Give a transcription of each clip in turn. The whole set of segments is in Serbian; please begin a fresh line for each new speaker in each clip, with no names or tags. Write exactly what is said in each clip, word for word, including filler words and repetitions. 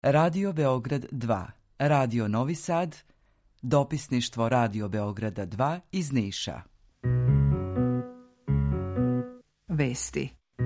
Radio Beograd dva, Radio Novi Sad, dopisništvo Radio Beograda dva iz Niša. Vesti.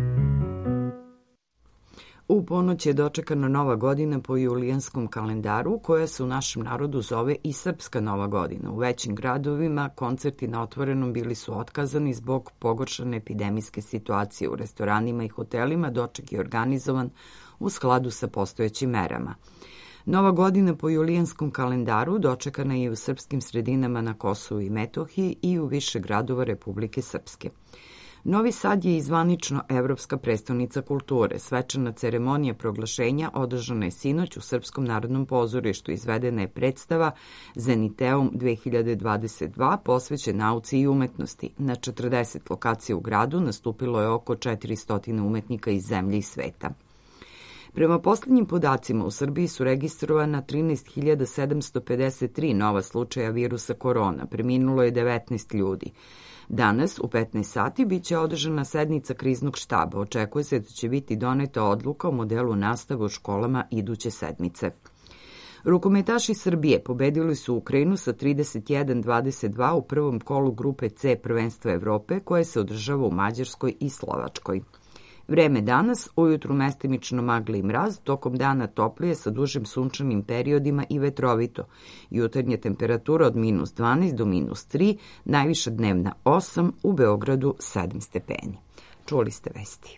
U ponoć je dočekana Nova godina po julijanskom kalendaru, koja se u našem narodu zove i Srpska Nova godina. U većim gradovima koncerti na otvorenom bili su otkazani zbog pogoršane epidemijske situacije. U restoranima i hotelima doček je organizovan u skladu sa postojećim merama. Nova godina po julijanskom kalendaru dočekana je u srpskim sredinama na Kosovu i Metohiji i u više gradova Republike Srpske. Novi Sad je i zvanično evropska prestonica kulture. Svečana ceremonija proglašenja održana je sinoć u Srpskom narodnom pozorištu. Izvedena je predstava Zeniteum dve hiljade dvadeset dva posvećen nauci i umetnosti. Na četrdeset lokacija u gradu nastupilo je oko četiristo umetnika iz zemlje i sveta. Prema poslednjim podacima, u Srbiji su registrovana trinaest hiljada sedamsto pedeset tri nova slučaja virusa korona. Preminulo je devetnaest ljudi. Danas, u petnaest sati, biće održana sednica kriznog štaba. Očekuje se da će biti doneta odluka o modelu nastave u školama iduće sedmice. Rukometaši Srbije pobedili su Ukrajinu sa trideset jedan dvadeset dva u prvom kolu grupe C prvenstva Evrope, koje se održava u Mađarskoj i Slovačkoj. Vreme danas, ujutru mestimično magla i mraz, tokom dana toplije sa dužim sunčanim periodima i vetrovito. Jutarnja temperatura od minus dvanaest do minus tri, najviša dnevna osam, u Beogradu sedam stepeni. Čuli ste vesti.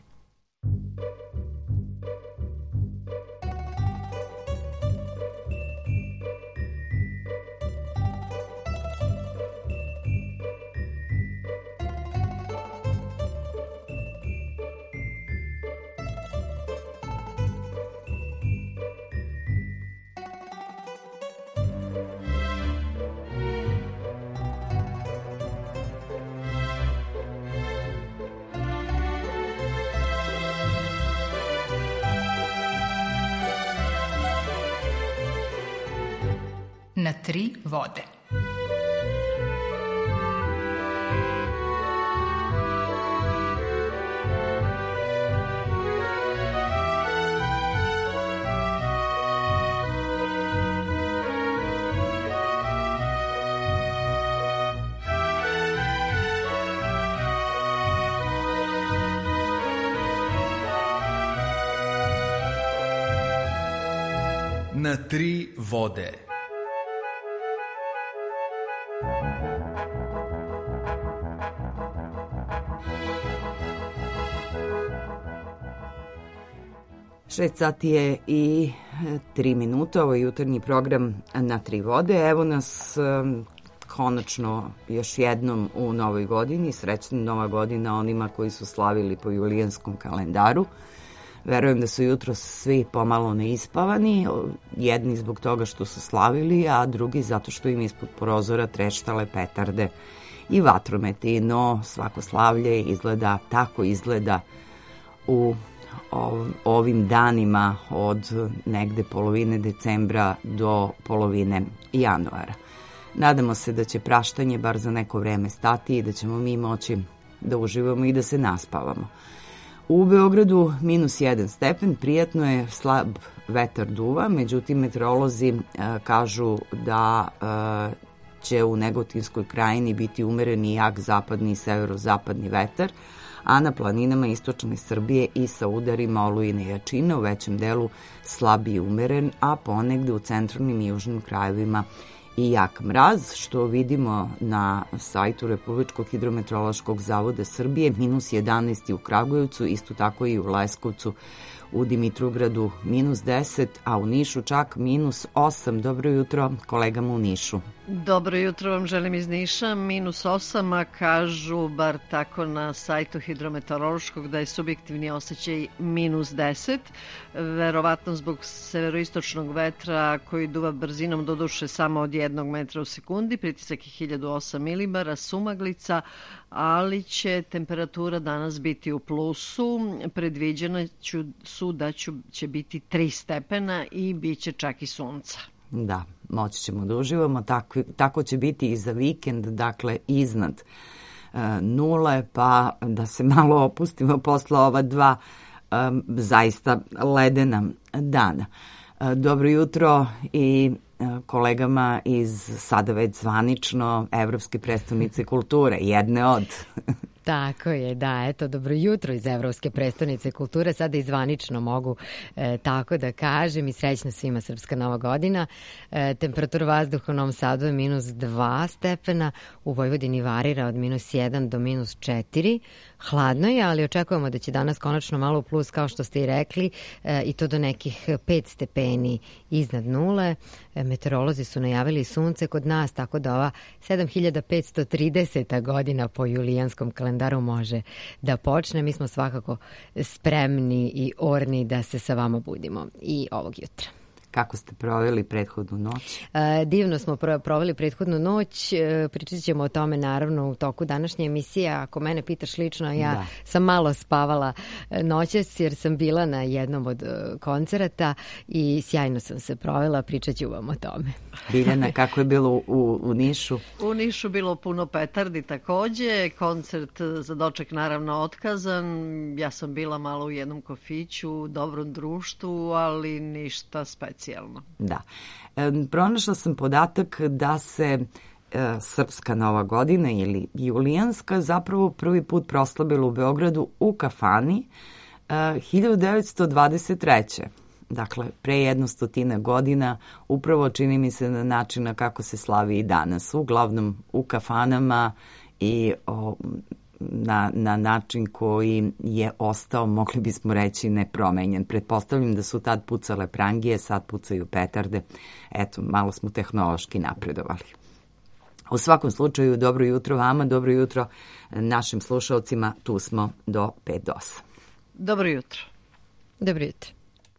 Na tri vode.
Na tri vode.
Šest sati je i tri minuta, ovo je jutarnji program Na tri vode. Evo nas um, konačno još jednom u novoj godini. Srećna Nova godina onima koji su slavili po julijanskom kalendaru. Verujem da su jutro svi pomalo neispavani, jedni zbog toga što su slavili, a drugi zato što im ispod prozora treštale petarde i vatrometi. No, svako slavlje izgleda, tako izgleda u ovim danima od negde polovine decembra do polovine januara. Nadamo se da će praštanje bar za neko vreme stati i da ćemo mi moći da uživamo i da se naspavamo. U Beogradu minus jedan stepen, prijatno je, slab vetar duva, međutim meteorolozi e, kažu da e, će u Negotinskoj krajini biti umeren i jak zapadni i severozapadni vetar, a na planinama istočne Srbije i sa udarima olujne jačine u većem delu slab i umeren, a ponegde u centralnim i južnim krajevima i jak mraz, što vidimo na sajtu Republičkog hidrometeorološkog zavoda Srbije, minus jedanaest u Kragujevcu, isto tako i u Leskovcu, u Dimitrovgradu minus deset, a u Nišu čak minus osam. Dobro jutro kolegama u Nišu.
Dobro jutro vam želim iz Niša, minus osam, a kažu, bar tako na sajtu hidrometeorološkog, da je subjektivni osjećaj minus deset, verovatno zbog severoistočnog vetra koji duva brzinom doduše samo od jednog metra u sekundi, pritisak je hiljadu osam milibara, sumaglica, ali će temperatura danas biti u plusu, predviđeno su da će biti tri stepena i bit će čak i sunca.
Da, moći ćemo da uživamo, tako, tako će biti i za vikend, dakle iznad e, nule, pa da se malo opustimo posle ova dva e, zaista ledena dana. Dobro jutro i kolegama iz sada već zvanično Evropske prestonice kulture, jedne od...
Tako je, da, eto, dobro jutro iz Evropske prestonice kulture, sada i zvanično mogu e, tako da kažem i srećna svima Srpska nova godina. E, temperatura vazduha u Novom Sadu je minus dva stepena, u Vojvodini varira od minus jedan do minus četiri. Hladno je, ali očekujemo da će danas konačno malo plus, kao što ste i rekli, e, i to do nekih pet stepeni iznad nule. E, meteorolozi su najavili sunce kod nas, tako da ova sedam hiljada petsto trideseta godina po julijanskom kalendaru može da počne. Mi smo svakako spremni i orni da se sa vama budimo i ovog jutra.
Kako ste proveli prethodnu noć?
E, divno smo proveli prethodnu noć. E, pričat ćemo o tome naravno u toku današnje emisije. Ako mene pitaš lično, ja da. sam malo spavala noćas jer sam bila na jednom od koncerata i sjajno sam se provela. Pričat ću vam o tome.
Biljana, kako je bilo u, u Nišu?
U Nišu bilo puno petardi takođe. Koncert za doček naravno otkazan. Ja sam bila malo u jednom kafiću, u dobrom društvu, ali ništa specijalno.
Da. E, pronašla sam podatak da se e, Srpska nova godina ili julijanska zapravo prvi put proslavila u Beogradu u kafani e, hiljadu devetsto dvadeset treće. Dakle, pre jednostotine godina, upravo čini mi se na način kako se slavi i danas. Uglavnom u kafanama i o, na, na način koji je ostao, mogli bismo reći, nepromenjen. Pretpostavljam da su tad pucale prangije, sad pucaju petarde. Eto, malo smo tehnološki napredovali. U svakom slučaju, dobro jutro vama, dobro jutro našim slušalcima. Tu smo do pet do osam.
Dobro jutro.
Dobro jutro.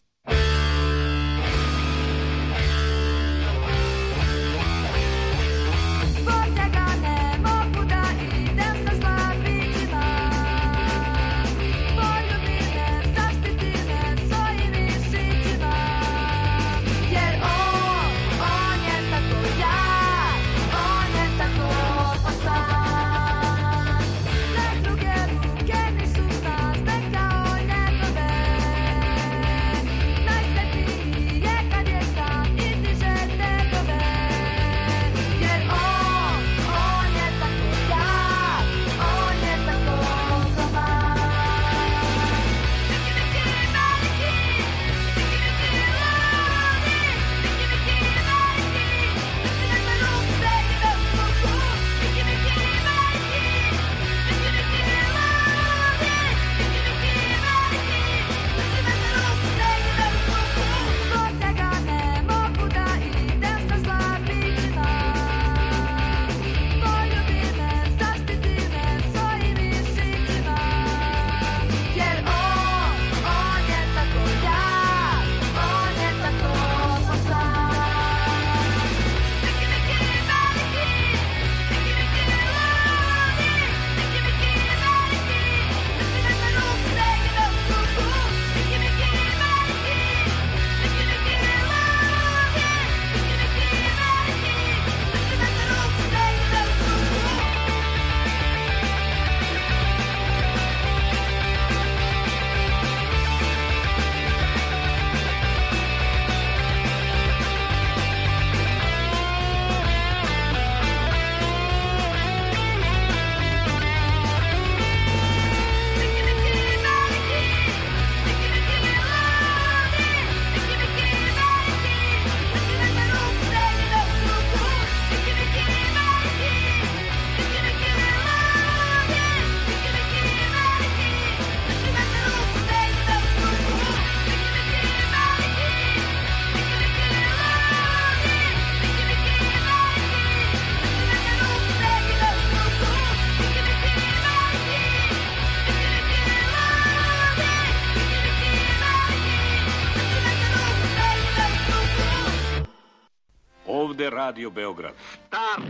Radio Beograd.
Stop!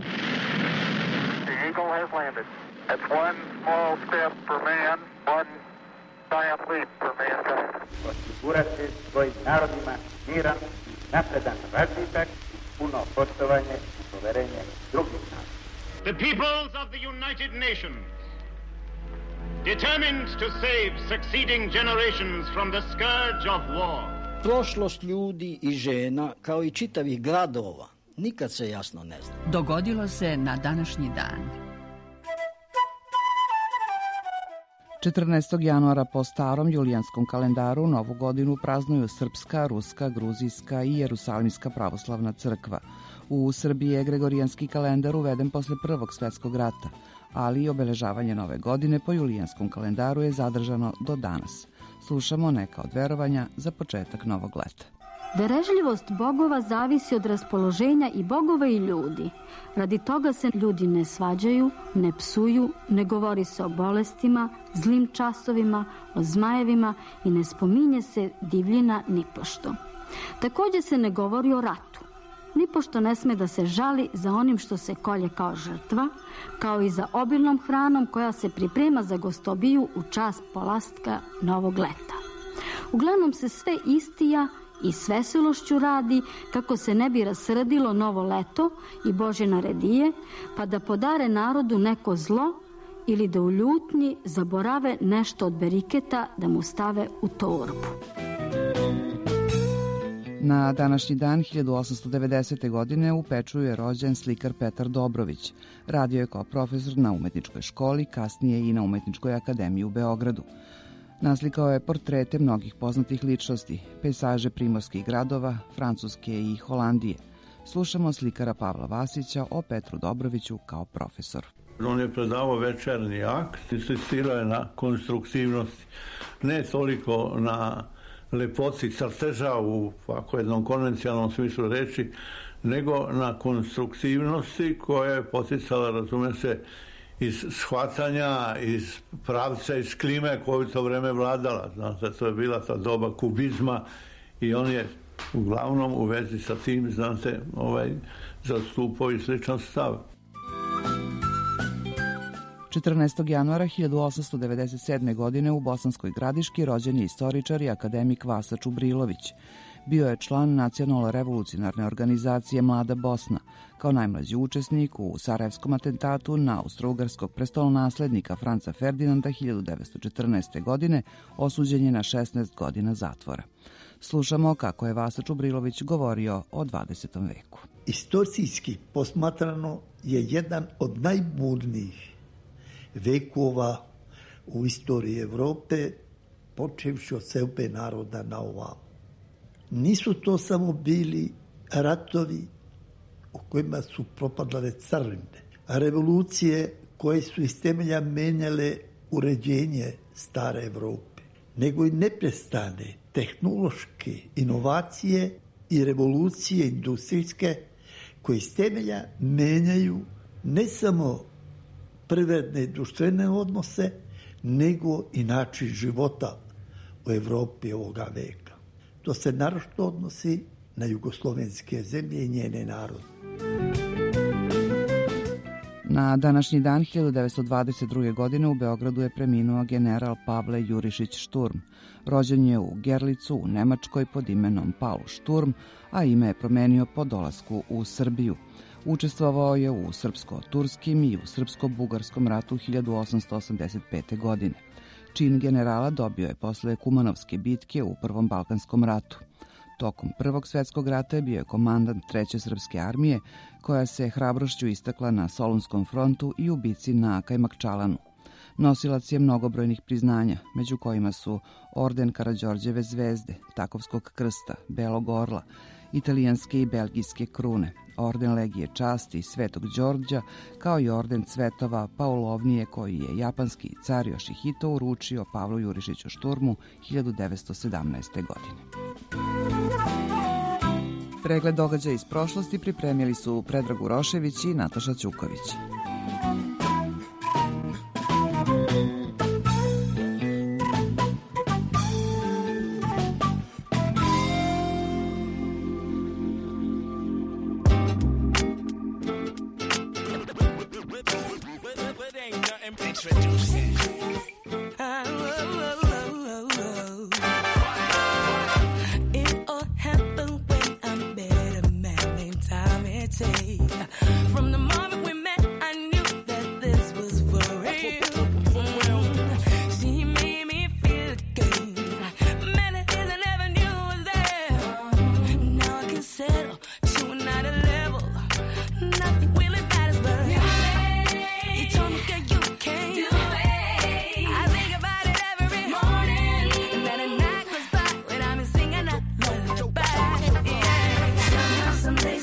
The Eagle has landed. That's one small step for man, one giant leap for mankind.
Osigurati svojim narodima miran, napredan razvitak, puno poštovanje i poverenje drugih naroda.
The peoples of the United Nations, determined to save succeeding generations from the scourge of war,
Prošlost ljudi i žena, kao i čitavih gradova, nikad se jasno ne zna.
Dogodilo se na današnji dan.
četrnaestog januara po starom julijanskom kalendaru Novu godinu praznuju Srpska, Ruska, Gruzijska i Jerusalimska pravoslavna crkva. U Srbiji je Gregorijanski kalendar uveden posle Prvog svetskog rata, ali i obeležavanje Nove godine po julijanskom kalendaru je zadržano do danas. Slušamo neka od verovanja za početak novog leta.
Darežljivost bogova zavisi od raspoloženja i bogova i ljudi. Radi toga se ljudi ne svađaju, ne psuju, ne govori se o bolestima, zlim časovima, o zmajevima i ne spominje se divljina nipošto. Takođe se ne govori o ratu. Nipošto ne sme da se žali za onim što se kolje kao žrtva, kao i za obilnom hranom koja se priprema za gostobiju u čast polastka novog leta. Uglavnom se sve istija i s veselošću radi kako se ne bi rasrdilo novo leto i Bože naredije, pa da podare narodu neko zlo ili da u ljutnji zaborave nešto od beriketa da mu stave u torbu.
Na današnji dan hiljadu osamsto devedesete. godine u Pečuju je rođen slikar Petar Dobrović. Radio je kao profesor na umetničkoj školi, kasnije i na Umetničkoj akademiji u Beogradu. Naslikao je portrete mnogih poznatih ličnosti, pejsaže primorskih gradova, Francuske i Holandije. Slušamo slikara Pavla Vasića o Petru Dobroviću kao profesor.
On je predavao večernji akt, insistirao je na konstruktivnosti, ne toliko na lepoci crteža u ovako jednom konvencionalnom smislu reči, nego na konstruktivnosti koja je poticala, razume se, iz shvatanja, iz pravca, iz klime koju to vreme vladala. Znate, to je bila ta doba kubizma i on je uglavnom u vezi sa tim, znate, ovaj, zastupao i sličan stav.
četrnaestog januara hiljadu osamsto devedeset sedme. godine u Bosanskoj Gradiški rođen je istoričar i akademik Vasa Čubrilović. Bio je član nacionalno-revolucionarne organizacije Mlada Bosna, kao najmlađi učesnik u Sarajevskom atentatu na austrougarskog prestolonaslednika Franca Ferdinanda hiljadu devetsto četrnaeste. godine, osuđen je na šesnaest godina zatvora. Slušamo kako je Vasa Čubrilović govorio o dvadesetom veku.
Istorijski posmatrano je jedan od najburnijih vekova u istoriji Evrope, počevši od seobe naroda na ovamo. Nisu to samo bili ratovi u kojima su propadale carine, revolucije koje su iz temelja menjale uređenje stare Evrope, nego i neprestane tehnološke inovacije i revolucije industrijske koje iz temelja menjaju ne samo privredne i društvene odnose, nego i način života u Evropi ovoga veka. To se naročito odnosi na jugoslovenske zemlje i njene narode.
Na današnji dan hiljadu devetsto dvadeset druge. godine u Beogradu je preminuo general Pavle Jurišić Šturm. Rođen je u Gerlicu u Nemačkoj pod imenom Paul Šturm, a ime je promenio po dolasku u Srbiju. Učestvovao je u srpsko-turskim i u srpsko-bugarskom ratu hiljadu osamsto osamdeset pete. godine. Čin generala dobio je posle Kumanovske bitke u Prvom Balkanskom ratu. Tokom Prvog svetskog rata je bio je komandant Treće srpske armije, koja se hrabrošću istakla na Solunskom frontu i u bici na Kajmakčalanu. Nosilac je mnogobrojnih priznanja, među kojima su orden Karađorđeve zvezde, Takovskog krsta, Belog orla, italijanske i belgijske krune, orden Legije časti Svetog Đorđa, kao i orden Cvetova Paulovnije koji je japanski car Yoshihito uručio Pavlu Jurišiću Šturmu hiljadu devetsto sedamnaeste. godine. Pregled događaja iz prošlosti pripremili su Predrag Urošević i Nataša Ćuković.
From the moment we met, I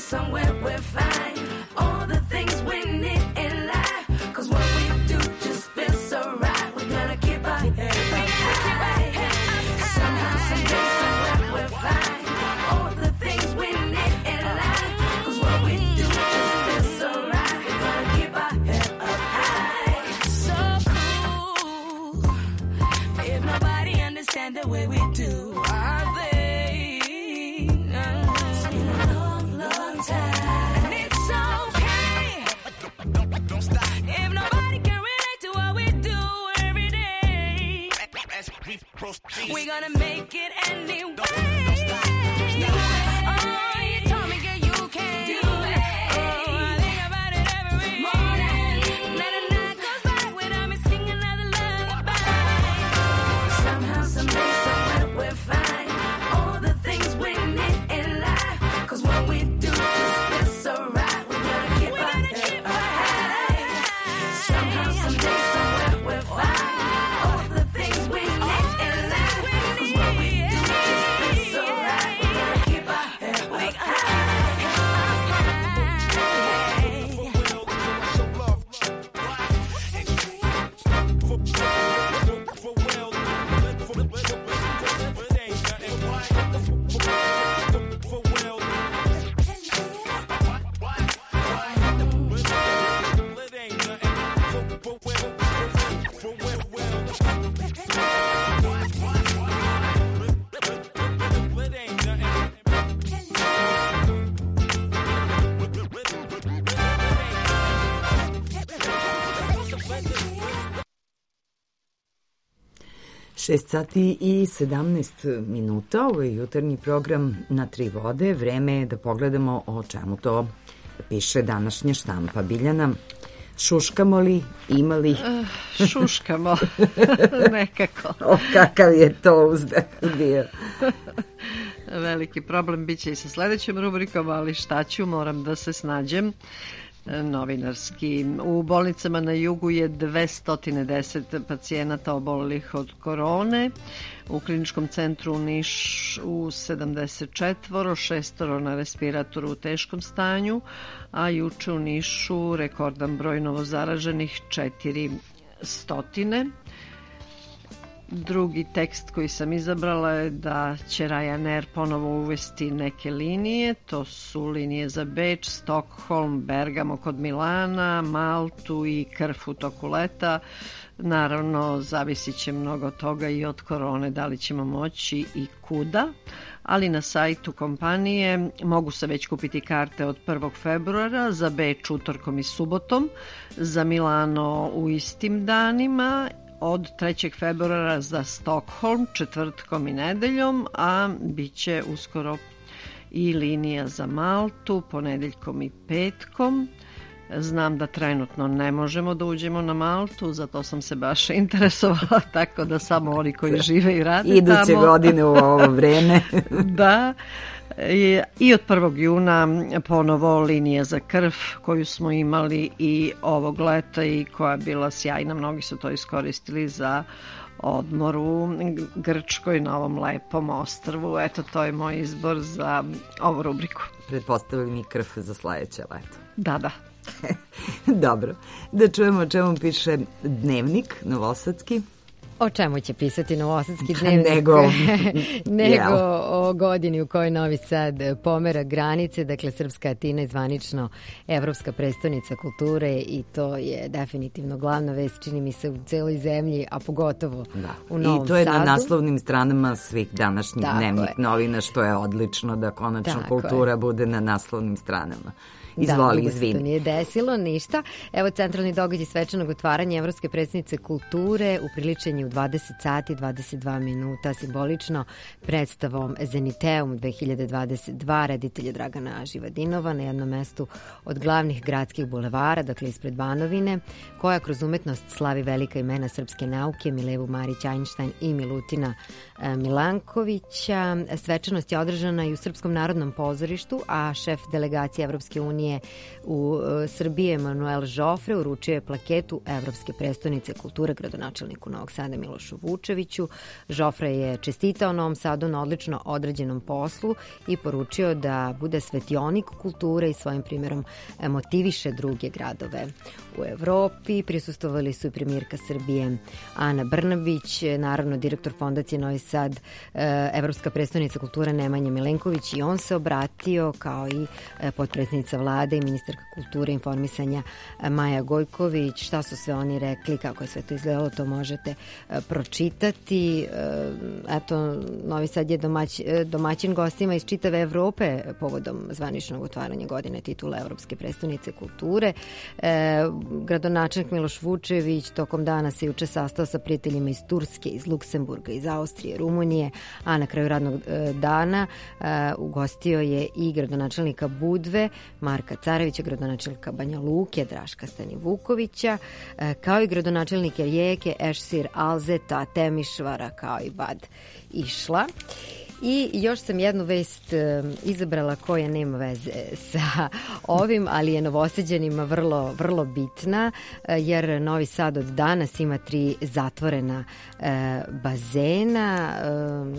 somewhere we're fine. All the things we need in life, cause what we do just feels so right. We're gonna keep our head up high. Somehow, someday, somewhere we're fine. All the things we need in life, cause what we do just feels so right. We're gonna keep our head up high. So cool. If nobody understands the way we do, are they? We're gonna make it anyway. Oh, you told me, girl, you can do it. Oh, I think about it every morning. Not a night goes by without me singing another lullaby. Somehow, someday, somewhere we're fine. All the things we need in life, cause what we do just feels so right. We're gonna keep our head up high. Somehow, someday, somewhere we're fine. All the things we need.
šest sati i sedamnaest minuta, ovo je jutarnji program Na tri vode. Vreme je da pogledamo o čemu to piše današnja štampa. Biljana, šuškamo li, ima li?
Uh, šuškamo, nekako.
O, kakav je to uzdah bio.
Veliki problem bit će i sa sledećom rubrikom, ali šta ću, moram da se snađem. Novinarski. U bolnicama na jugu je dvesta deset pacijenata obolelih od korone. U kliničkom centru u Nišu sedamdeset četvoro, šestoro na respiratoru u teškom stanju, a juče u Nišu rekordan broj novozaraženih četiri stotine. Drugi tekst koji sam izabrala je da će Ryanair ponovo uvesti neke linije. To su linije za Beč, Stockholm, Bergamo kod Milana, Maltu i Krf u toku leta. Naravno, zavisit će mnogo toga i od korone, da li ćemo moći i kuda. Ali na sajtu kompanije mogu se već kupiti karte od prvog februara, za Beč utorkom i subotom, za Milano u istim danima, od trećeg februara za Stockholm četvrtkom i nedeljom, a bit će uskoro i linija za Maltu ponedeljkom i petkom. Znam da trenutno ne možemo da uđemo na Maltu, zato sam se baš interesovala, tako da samo oni koji žive i rade
Iduće
tamo.
Iduće godine u ovo vreme.
Da. I, I od prvog juna ponovo linija za Krf koju smo imali i ovog leta i koja je bila sjajna. Mnogi su to iskoristili za odmor u Grčkoj na ovom lepom ostrvu. Eto, to je moj izbor za ovu rubriku.
Pretpostavili mi Krf za sledeće leto.
Da, da.
Dobro. Da čujemo o čemu piše Dnevnik novosadski.
O čemu će pisati Novosadski dnevnik?
Nego,
Nego o godini u kojoj Novi Sad pomera granice, dakle Srpska Atina je zvanično evropska prestonica kulture i to je definitivno glavna vest, čini mi se, u celoj zemlji, a pogotovo da. u Novom Sadu.
I to je
Sadu.
Na naslovnim stranama svih današnjih
Tako
dnevnih
je.
novina, što je odlično da konačno
Tako
kultura
je.
bude na naslovnim stranama. Izvoli,
da,
izvini.
Da, to nije desilo, ništa. Evo, centralni događaj svečanog otvaranja Evropske predstavnice kulture upriličen je u dvadeset sati, dvadeset dva minuta, simbolično predstavom Zeniteum dve hiljade dvadeset dva reditelja Dragana Živadinova na jednom mestu od glavnih gradskih bulevara, dakle ispred Banovine, koja kroz umetnost slavi velika imena srpske nauke, Milevu Marić Einstein i Milutina Milankovića. Svečanost je održana i u Srpskom narodnom pozorištu, a šef delegacije Evropske unije u Srbiji Emanuel Žofre uručio je plaketu Evropske prestonice kulture gradonačelniku Novog Sada vlade Milošu Vučeviću. Žofre je čestitao Novom Sadu na odlično odrađenom poslu i poručio da bude svetionik kulture i svojim primjerom motiviše druge gradove u Evropi. Prisustvovali su i premijerka Srbije Ana Brnabić, naravno direktor Fondacije Novi Sad, Evropska prestonica kulture Nemanja Milenković, i on se obratio, kao i potpredsjednica vlade i ministarka kulture i informisanja Maja Gojković. Šta su sve oni rekli, kako je sve to izgledalo, to možete pročitati. Eto, Novi Sad je domać, domaćin gostima iz čitave Evrope povodom zvaničnog otvaranja godine titula Evropske prestonice kulture. E, gradonačelnik Miloš Vučević tokom dana se juče sastao sa prijateljima iz Turske, iz Luksemburga, iz Austrije, Rumunije, a na kraju radnog e, dana e, ugostio je i gradonačelnika Budve, Marka Carevića, gradonačelnika Banja Luke, Draška Stani Vukovića, e, kao i gradonačelnike Rijeke, Ešsir Alzeta, Temišvara, kao i Bad Išla. I još sam jednu vest izabrala koja nema veze sa ovim, ali je Novosađanima vrlo, vrlo bitna, jer Novi Sad od danas ima tri zatvorena e, bazena. E,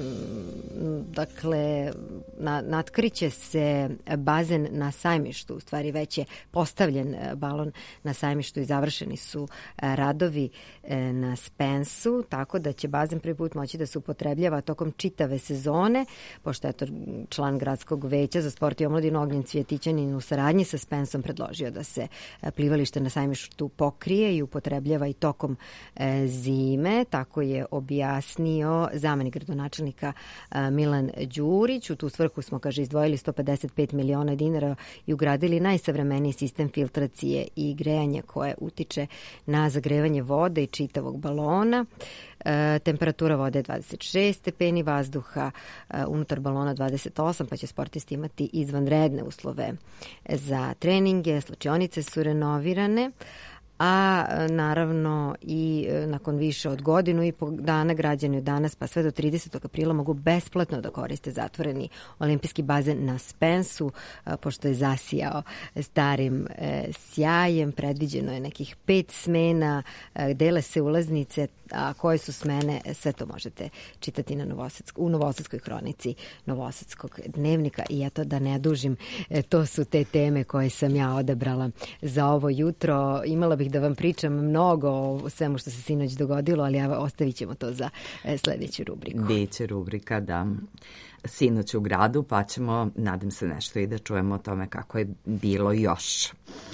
dakle, na, natkriće se bazen na Sajmištu, u stvari već je postavljen balon na Sajmištu i završeni su radovi e, na Spensu, tako da će bazen prvi put moći da se upotrebljava tokom čitave sezone, pošto je to član gradskog veća za sport i omladinu Ognjen Cvjetićanin u saradnji sa Spensom predložio da se plivalište na Sajmištu pokrije i upotrebljava i tokom zime. Tako je objasnio zamenik gradonačelnika Milan Đurić. U tu svrhu smo, kaže, izdvojili sto pedeset pet miliona dinara i ugradili najsavremeniji sistem filtracije i grejanja koje utiče na zagrevanje vode i čitavog balona. E, temperatura vode je dvadeset šest stepeni, vazduha e, unutar balona dvadeset osam, pa će sportisti imati izvanredne uslove za treninge. Slačionice su renovirane, a naravno i nakon više od godinu i po dana građani od danas pa sve do tridesetog aprila mogu besplatno da koriste zatvoreni olimpijski bazen na Spensu, pošto je zasijao starim sjajem. Predviđeno je nekih pet smena, dele se ulaznice, a koje su smene, sve to možete čitati na Novosadsk, u Novosadskoj hronici Novosadskog dnevnika. I eto, da ne dužim, to su te teme koje sam ja odabrala za ovo jutro. Imala bih da vam pričam mnogo o svemu što se sinoć dogodilo, ali ja ostavit ćemo to za sljedeću rubriku.
Biće rubrika, da. Sinoć u gradu, pa ćemo, nadam se, nešto i da čujemo o tome kako je bilo još.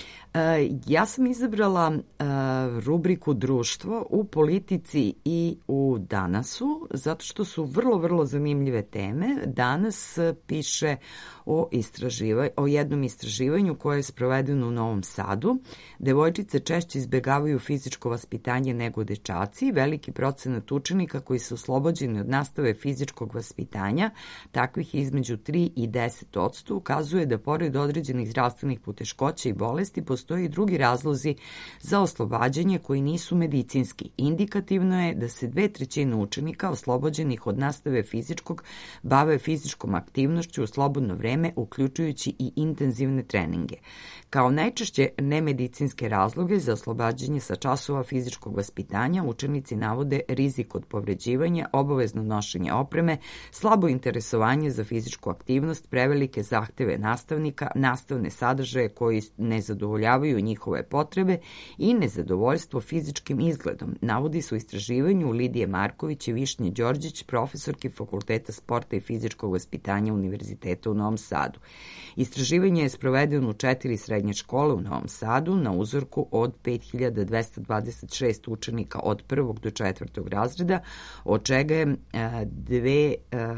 Ja sam izabrala rubriku Društvo u politici i u Danasu, zato što su vrlo, vrlo zanimljive teme. Danas piše o, istraživa, o jednom istraživanju koje je sprovedeno u Novom Sadu. Devojčice češće izbjegavaju fizičko vaspitanje nego dečaci. Veliki procenat učenika koji su oslobođeni od nastave fizičkog vaspitanja, takvih između tri i deset odsto, ukazuje da pored određenih zdravstvenih poteškoća i bolesti postoje i drugi razlozi za oslobađanje koji nisu medicinski. Indikativno je da se dve trećine učenika oslobođenih od nastave fizičkog bave fizičkom aktivnošću u slobodno vreme, uključujući i intenzivne treninge. Kao najčešće nemedicinske razloge za oslobađanje sa časova fizičkog vaspitanja učenici navode rizik od povređivanja, obavezno nošenje opreme, slabo interesovanje za fizičku aktivnost, prevelike zahteve nastavnika, nastavne sadržaje koji ne zadovoljavaju njihove potrebe i nezadovoljstvo fizičkim izgledom, navodi su u istraživanju Lidije Marković i Višnje Đorđić, profesorke Fakulteta sporta i fizičkog vaspitanja Univerziteta u Novom Sadu. Istraživanje je sprovedeno u četiri srednje škole u Novom Sadu na uzorku od pet hiljada dvesta dvadeset šest učenika od prvog do četvrtog razreda, od čega je, dve,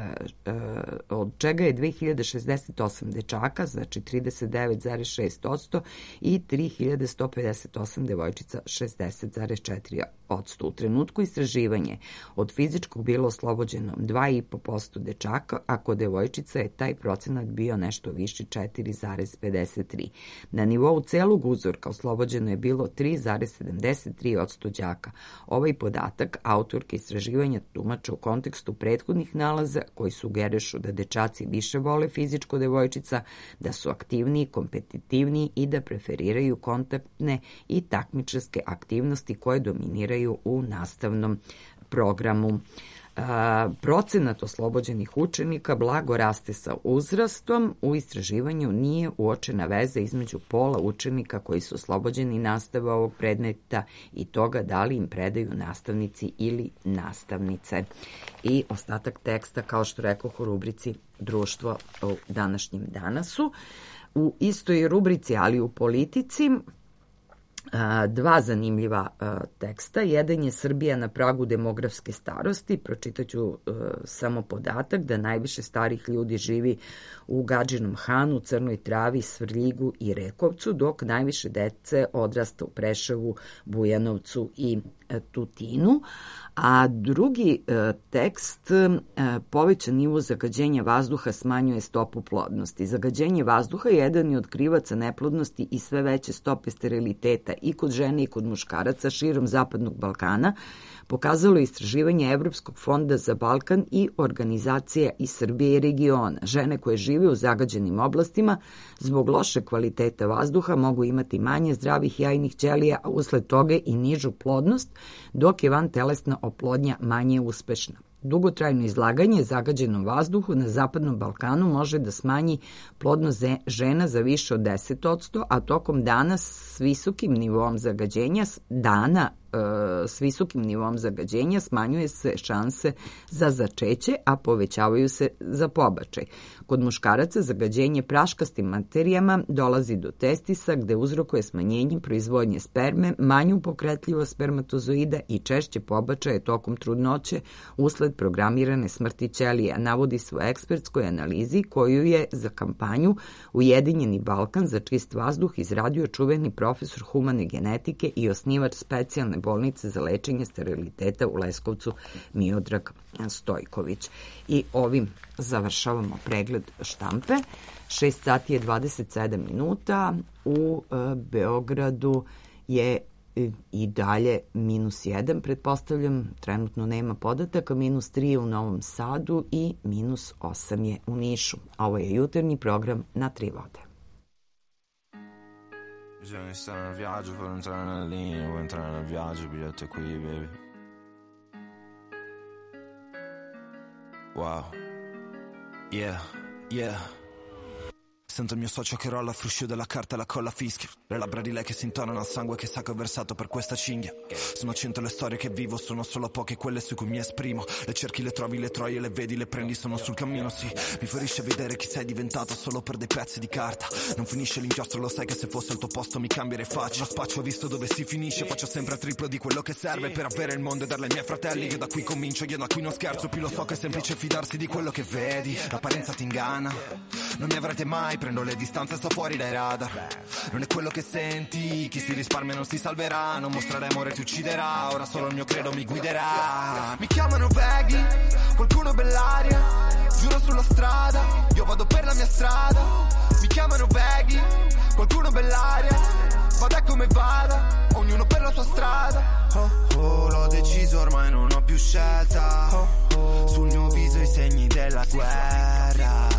od čega je dve hiljade šezdeset osam dečaka, znači trideset devet zarez šest odsto, i tri hiljade sto pedeset osam devojčica, šezdeset zarez četiri odsto. U trenutku istraživanje od fizičkog bilo oslobođeno dva i po posto dečaka, a kod devojčica je taj procenat bio nešto viši, četiri zarez pedeset tri. Na nivou celog uzorka oslobođeno je bilo tri zarez sedamdeset tri odsto đaka. Ovaj podatak autorke istraživanja tumače u kontekstu prethodnih nalaza koji sugerišu da dečaci više vole fizičko devojčica, da su aktivniji, kompetitivniji i da preferiraju kontaktne i takmičarske aktivnosti koje dominiraju u nastavnom programu. A, procenat oslobođenih učenika blago raste sa uzrastom. U istraživanju nije uočena veza između pola učenika koji su oslobođeni nastave ovog predmeta i toga da li im predaju nastavnici ili nastavnice. I ostatak teksta, kao što rekoh, u rubrici Društvo u današnjem danasu. U istoj rubrici, ali u politici, dva zanimljiva teksta. Jedan je Srbija na pragu demografske starosti. Pročitaću samo podatak da najviše starih ljudi živi u Gadžinom Hanu, Crnoj Travi, Svrljigu i Rekovcu, dok najviše dece odrasta u Preševu, Bujanovcu i Tutinu. A drugi e, tekst, e, povećan nivo zagađenja vazduha smanjuje stopu plodnosti. Zagađenje vazduha je jedan od krivaca neplodnosti i sve veće stope steriliteta i kod žene i kod muškaraca širom Zapadnog Balkana, pokazalo je istraživanje Evropskog fonda za Balkan i organizacija iz Srbije i regiona. Žene koje žive u zagađenim oblastima zbog loše kvaliteta vazduha mogu imati manje zdravih jajnih ćelija, a usled toga i nižu plodnost, dok je vantelesna oplodnja manje uspešna. Dugotrajno izlaganje zagađenom vazduhu na Zapadnom Balkanu može da smanji plodnost žena za više od deset posto, a tokom dana s visokim nivom zagađenja dana s visokim nivom zagađenja smanjuje se šanse za začeće, a povećavaju se za pobačaj. Kod muškaraca zagađenje praškastim materijama dolazi do testisa, gde uzrokuje smanjenje proizvodnje sperme, manju pokretljivost spermatozoida i češće pobačaje tokom trudnoće usled programirane smrti ćelija, navodi se u ekspertskoj analizi koju je za kampanju Ujedinjeni Balkan za čist vazduh izradio čuveni profesor humane genetike i osnivač specijalne bolnice za lečenje steriliteta u Leskovcu Miodrag Stojković. I ovim završavamo pregled štampe. šest sati je dvadeset sedam minuta. U e, Beogradu je i dalje minus jedan, pretpostavljam, trenutno nema podataka, minus tri je u Novom Sadu i minus osam je u Nišu. Ovo je jutarnji program na Tri vode.
Bisogna stare nel viaggio per entrare nella linea, vuoi entrare nel viaggio, biglietto è qui, baby. Wow. Yeah, yeah. Sento il mio socio che rolla, fruscio della carta e la colla fischia. Le labbra di lei che si intonano al sangue che sa che ho versato per questa cinghia. Sono cento le storie che vivo, sono solo poche quelle su cui mi esprimo. Le cerchi, le trovi, le troie, le vedi, le prendi, sono sul cammino, sì. Mi ferisce vedere chi sei diventato solo per dei pezzi di carta. Non finisce l'inchiostro, lo sai che se fosse al tuo posto mi cambierei faccia. Lo spaccio, ho visto dove si finisce, faccio sempre il triplo di quello che serve per avere il mondo e darle ai miei fratelli. Io da qui comincio, io da qui non scherzo, più lo so che è semplice fidarsi di quello che vedi. L'apparenza ti inganna, non mi avrete mai, prendo le distanze, sto fuori dai radar. Non è quello che senti, chi si risparmia non si salverà. Non mostrare amore ti ucciderà, ora solo il mio credo mi guiderà. Mi chiamano Veghi, qualcuno bell'aria, giuro sulla strada, io vado per la mia strada. Mi chiamano Veghi, qualcuno bell'aria, vada come vada, ognuno per la sua strada. Oh oh, l'ho deciso ormai non ho più scelta. Oh oh, sul mio viso i segni della guerra.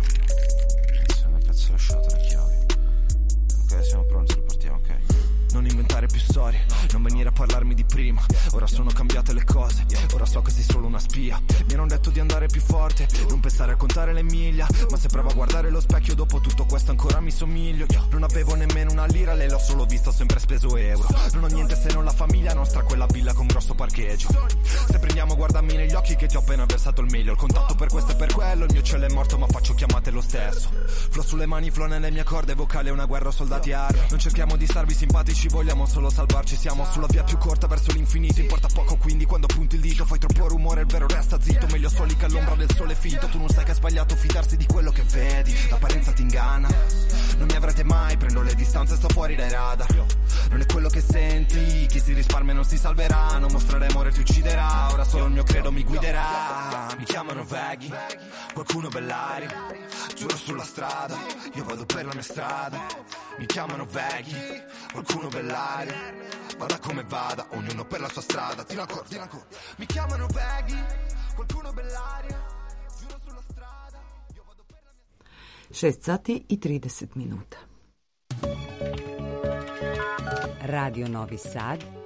Lasciate le chiavi. Ok, siamo pronti, ripartiamo, ok. Non inventare più storie, non venire a parlarmi di prima. Ora sono cambiate le cose, ora so che sei solo una spia. Mi hanno detto di andare più forte, non pensare a contare le miglia. Ma se provo a guardare lo specchio dopo tutto questo ancora mi somiglio. Non avevo nemmeno una lira, lei l'ho solo visto, ho sempre speso euro. Non ho niente se non la famiglia nostra, quella villa con grosso parcheggio. Se prendiamo guardami negli occhi che ti ho appena versato il meglio. Il contatto per questo e per quello, il mio cielo è morto ma faccio chiamate lo stesso. Flow sulle mani, flow nelle mie corde, vocale una guerra, soldati e armi. Non cerchiamo di starvi simpatici, vogliamo solo salvarci. Siamo sulla via più corta verso l'infinito, importa poco quindi quando punti il dito fai troppo rumore, il vero resta zitto. Meglio soli che all'ombra del sole finto. Tu non sai che è sbagliato fidarsi di quello che vedi, l'apparenza ti inganna. Non mi avrete mai, prendo le distanze, sto fuori dai radar. Non è quello che senti, chi si risparmia non si salverà. Non mostrare amore ti ucciderà, ora solo il mio credo mi guiderà. Mi chiamano Veghi, qualcuno bell'aria, giuro sulla strada, io vado per la mia strada. Mi chiamano Veghi, qualcuno bell'aria, vada come vada, ognuno per la sua strada. Tira ancora, tira ancora. Mi chiamano Veghi, qualcuno bell'aria, giuro sulla strada, io vado per la mia strada.
šest sati i trideset minuta.
Radio Novi Sad,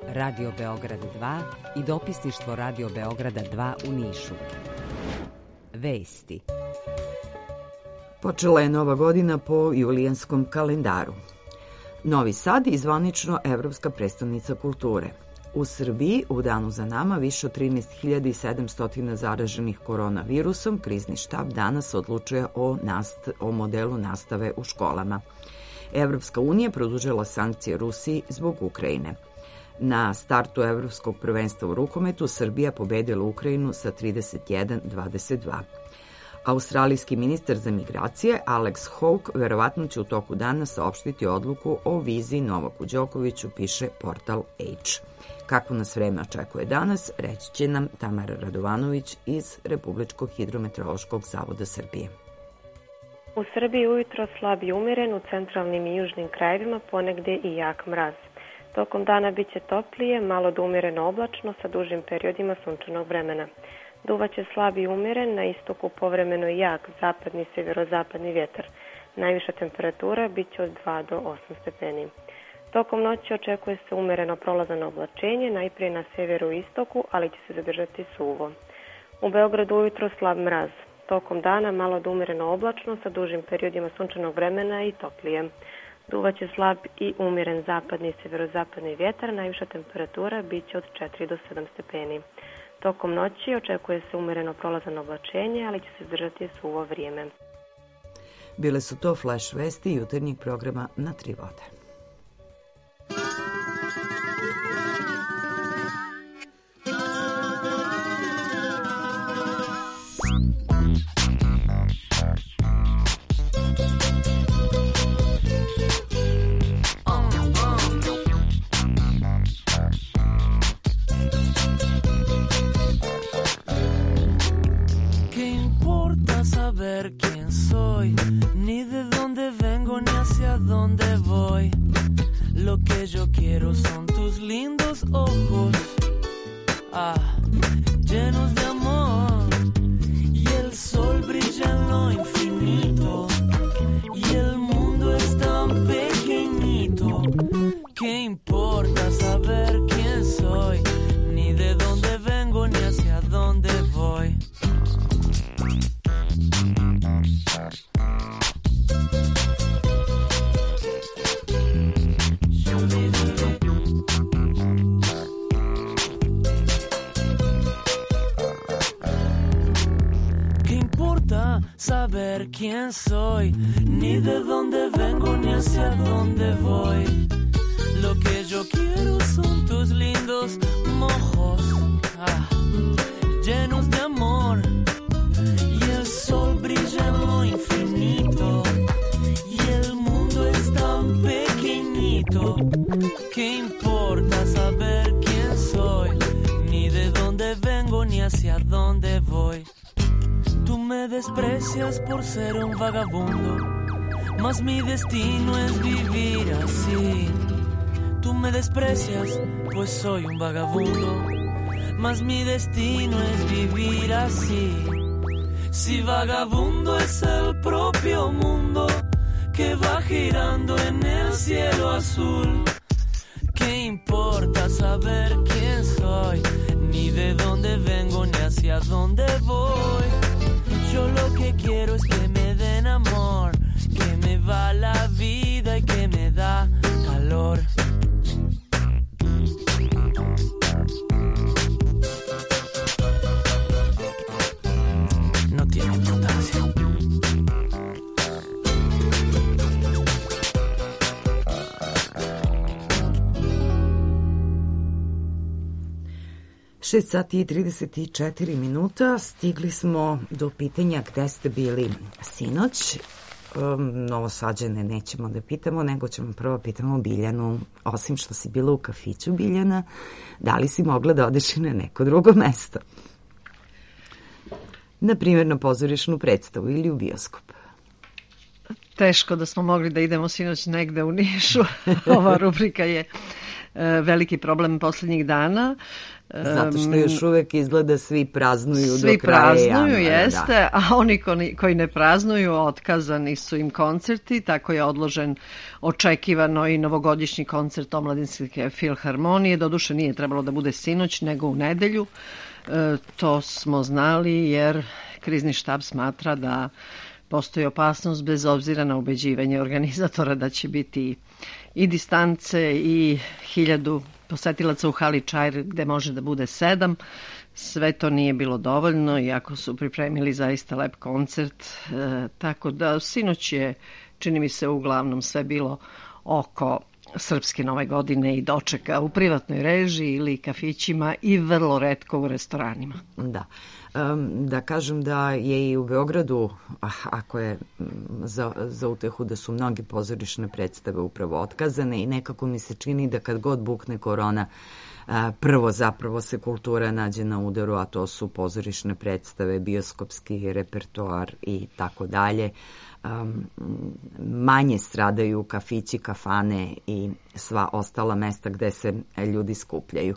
Radio Beograd dva i dopisništvo Radio Beograda dva u Nišu. Vesti.
Počela je nova godina po julijanskom kalendaru. Novi Sad je zvanično Evropska prestonica kulture. U Srbiji u danu za nama više od trinaest hiljada sedamsto zaraženih koronavirusom. Krizni štab danas odlučuje o, nast o modelu nastave u školama. Evropska unija produžila sankcije Rusiji zbog Ukrajine. Na startu Evropskog prvenstva u rukometu Srbija pobedila Ukrajinu sa trideset jedan dvadeset dva. Australijski ministar za migracije Alex Hawke verovatno će u toku dana saopštiti odluku o vizi Novaku Đokoviću, piše portal H. Kako nas vreme očekuje danas, reći će nam Tamara Radovanović iz Republičkog hidrometeorološkog zavoda Srbije.
U Srbiji ujutro slab i umjeren, u centralnim i južnim krajevima ponegde i jak mraz. Tokom dana bit će toplije, malo do umjereno oblačno sa dužim periodima sunčanog vremena. Duvaće slab i umjeren, na istoku povremeno i jak zapadni i sjeverozapadni vjetar. Najviša temperatura bit će od dva do osam stepeni. Tokom noći očekuje se umjereno prolazano oblačenje, najprije na sjeveru i istoku, ali će se zadržati suvo. U Beogradu ujutro slab mraz. Tokom dana malo do umjereno oblačno sa dužim periodima sunčanog vremena i toplije. Duvaće slab i umjeren zapadni i sjeverozapadni vjetar, najviša temperatura bit će od četiri do sedam stepeni. Tokom noći očekuje se umjereno prolazano oblačenje, ali će se zadržati suvo vrijeme.
Bile su to flash vesti jutarnjeg programa na Tri vode.
Saber quién soy, ni de dónde vengo, ni hacia dónde voy. Lo que yo quiero son tus lindos ojos, ah, llenos de amor. Y el sol brilla en lo infinito, y el mundo es tan pequeñito. ¿Qué importa saber quién soy, ni de dónde vengo, ni hacia dónde voy? ¿Qué importa saber quién soy, ni de dónde vengo, ni hacia dónde voy? Lo que yo quiero son tus lindos mojos, ah, llenos de amor. El sol brilla en lo infinito y el mundo es tan pequeñito. ¿Qué importa saber quién soy, ni de dónde vengo, ni hacia dónde voy? Tú me desprecias por ser un vagabundo, mas mi destino es vivir así. Tú me desprecias, pues soy un vagabundo, mas mi destino es vivir así. Si vagabundo es el propio mundo que va girando en el cielo azul, ¿qué importa saber quién soy, ni de dónde vengo, ni hacia dónde voy? Yo lo que quiero es que me den amor, que me va la vida y que me da calor. No tiene importancia.
šest sati i trideset četiri minuta, stigli smo do pitanja gde ste bili sinoć. Um, Novosađane nećemo da pitamo, nego ćemo prvo pitamo Biljanu, osim što si bila u kafiću, Biljana, da li si mogla da odeš i na neko drugo mesto? Na primjer na pozorišnu predstavu ili u bioskop.
Teško da smo mogli da idemo sinoć negde u Nišu. Ova rubrika je veliki problem poslednjih dana.
Zato što još uvek izgleda svi praznuju
svi
do kraja
praznuju,
januara,
jeste,
da.
a oni koji, koji ne praznuju, otkazani su im koncerti, tako je odložen očekivano i novogodišnji koncert Omladinske filharmonije. Doduše nije trebalo da bude sinoć, nego u nedelju. E, to smo znali jer krizni štab smatra da postoji opasnost bez obzira na ubeđivanje organizatora da će biti i distance i hiljadu posetilaca u hali Čair gde može da bude sedam. Sve to nije bilo dovoljno, iako su pripremili zaista lep koncert. E, tako da sinoć je, čini mi se, uglavnom sve bilo oko srpske nove godine i dočeka u privatnoj režiji ili kafićima i vrlo retko u restoranima.
Da. Um, da kažem da je i u Beogradu, ako je za, za utehu da su mnogi pozorišne predstave upravo otkazane i nekako mi se čini da kad god bukne korona, prvo zapravo se kultura nađe na udaru, a to su pozorišne predstave, bioskopski repertoar i tako dalje. Manje stradaju kafići, kafane i sva ostala mesta gde se ljudi skupljaju.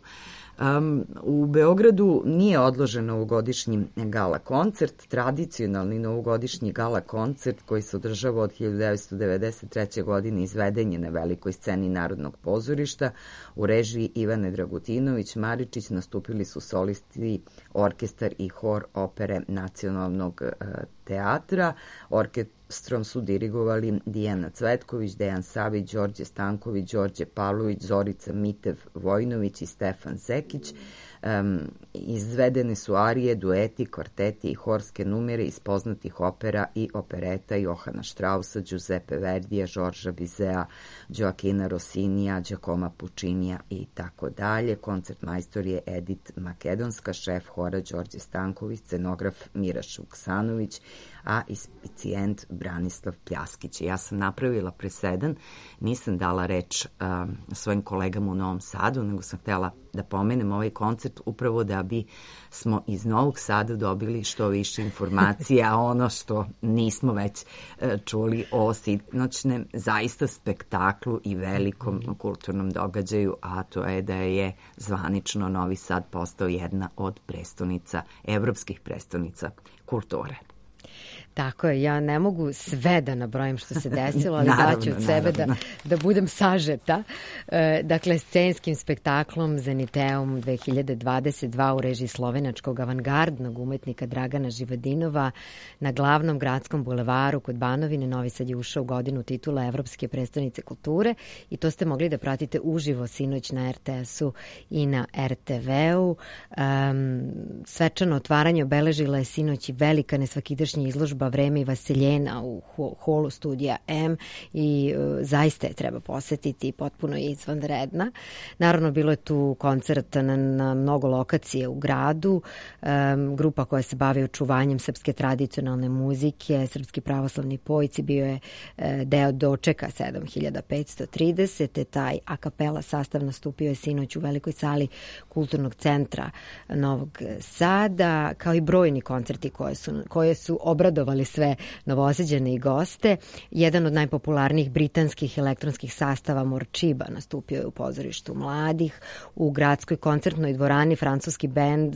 Um, u Beogradu nije odložen novogodišnji gala koncert, tradicionalni novogodišnji gala koncert koji se održava od hiljadu devetsto devedeset treće. godine izveden je na velikoj sceni Narodnog pozorišta u režiji Ivane Dragutinović Maričić. Nastupili su solisti, orkestar i hor opere Nacionalnog uh, teatra. Orkestrom su dirigovali Dijana Cvetković, Dejan Savić, Đorđe Stanković, Đorđe Pavlović, Zorica Mitev Vojnović i Stefan Sekić. Um, izvedene su arije, dueti, kvarteti i horske numere iz poznatih opera i opereta Johana Strausa, Giuseppe Verdija, Žorža Bizea, Joaquina Rossinija, Giacoma Puccinija i tako dalje. Koncert majstor je Edit Makedonska, šef hora Đorđe Stanković, scenograf Miraš Vuksanović, a inspicijent Branislav Pljaskić. Ja sam napravila presedan, nisam dala reč um, svojim kolegama u Novom Sadu, nego sam htjela da pomenem ovaj koncert upravo da bi smo iz Novog Sada dobili što više informacija, ono što nismo već uh, čuli o sinoćnem zaista spektaklu i velikom kulturnom događaju, a to je da je zvanično Novi Sad postao jedna od prestonica, evropskih prestonica kulture.
Tako je, ja ne mogu sve da nabrojim što se desilo, ali daću od sebe da, da budem sažeta. E, dakle, scenskim spektaklom Zeniteum dve hiljade dvadeset dva u režiji slovenačkog avangardnog umetnika Dragana Živadinova na glavnom gradskom bulevaru kod Banovine. Novi Sad je ušao u godinu titula Evropske prestonice kulture i to ste mogli da pratite uživo sinoć na er te esu i na er te veu. Um, svečano otvaranje obeležila je sinoć i velika nesvakidašnja izložba Vreme i vaseljena u holu studija M i uh, zaista je treba posetiti, potpuno je izvanredna. Naravno, bilo je tu koncert na, na mnogo lokacije u gradu, um, grupa koja se bavi očuvanjem srpske tradicionalne muzike, Srpski pravoslavni pojci bio je uh, deo dočeka sedam hiljada petsto trideset. Taj a kapela sastav nastupio je sinoć u velikoj sali Kulturnog centra Novog Sada, kao i brojni koncerti koje su, koje su obradovali sve Novosađane i goste. Jedan od najpopularnijih britanskih elektronskih sastava Morčiba nastupio je u pozorištu mladih. U gradskoj koncertnoj dvorani francuski bend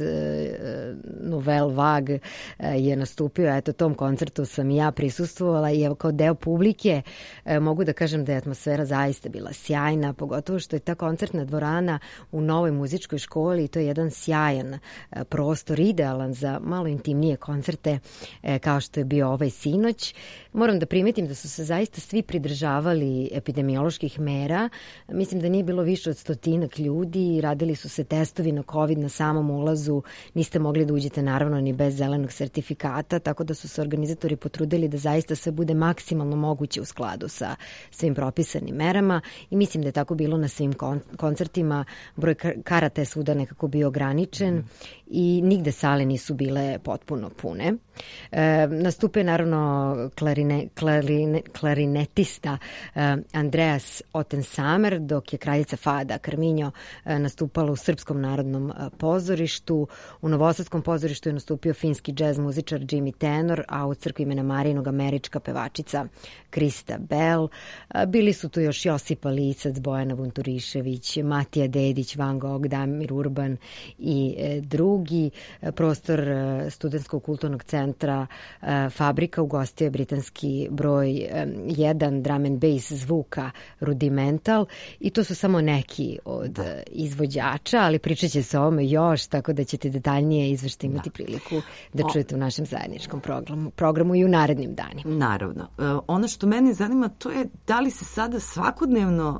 Nouvelle Vague je nastupio. Eto, tom koncertu sam i ja prisustvovala i evo kao deo publike mogu da kažem da je atmosfera zaista bila sjajna, pogotovo što je ta koncertna dvorana u novoj muzičkoj školi i to je jedan sjajan prostor, idealan za malo intimnije koncerte kao što je bio ovaj sinoć. Moram da primetim da su se zaista svi pridržavali epidemioloških mera. Mislim da nije bilo više od stotinak ljudi. Radili su se testovi na COVID na samom ulazu. Niste mogli da uđete naravno ni bez zelenog sertifikata, tako da su se organizatori potrudili da zaista sve bude maksimalno moguće u skladu sa svim propisanim merama i mislim da je tako bilo na svim koncertima. Broj karata je svuda nekako bio ograničen mm. i nigde sale nisu bile potpuno pune. E, na nastupe naravno klarine, klarine, klarinetista uh, Andreas Ottensamer, dok je kraljica Fada Carminho uh, nastupala u Srpskom narodnom uh, pozorištu. U Novosadskom pozorištu je nastupio finski džez muzičar Jimmy Tenor, a u crkvi Imena Marijinog američka pevačica Krista Bell. Uh, bili su tu još Josipa Lisac, Bojana Vunturišević, Matija Dedić, Van Gogh, Damir Urban i uh, drugi. Uh, prostor uh, Studentskog kulturnog centra uh, Fabrika ugostio je britanski broj jedan drum and bass zvuka Rudimental i to su samo neki od da. izvođača, ali pričat će se o ovome još, tako da ćete detaljnije izveštaj imati da. priliku da čujete u našem zajedničkom programu, programu i u narednim danima.
Naravno. Ono što mene zanima to je da li se sada svakodnevno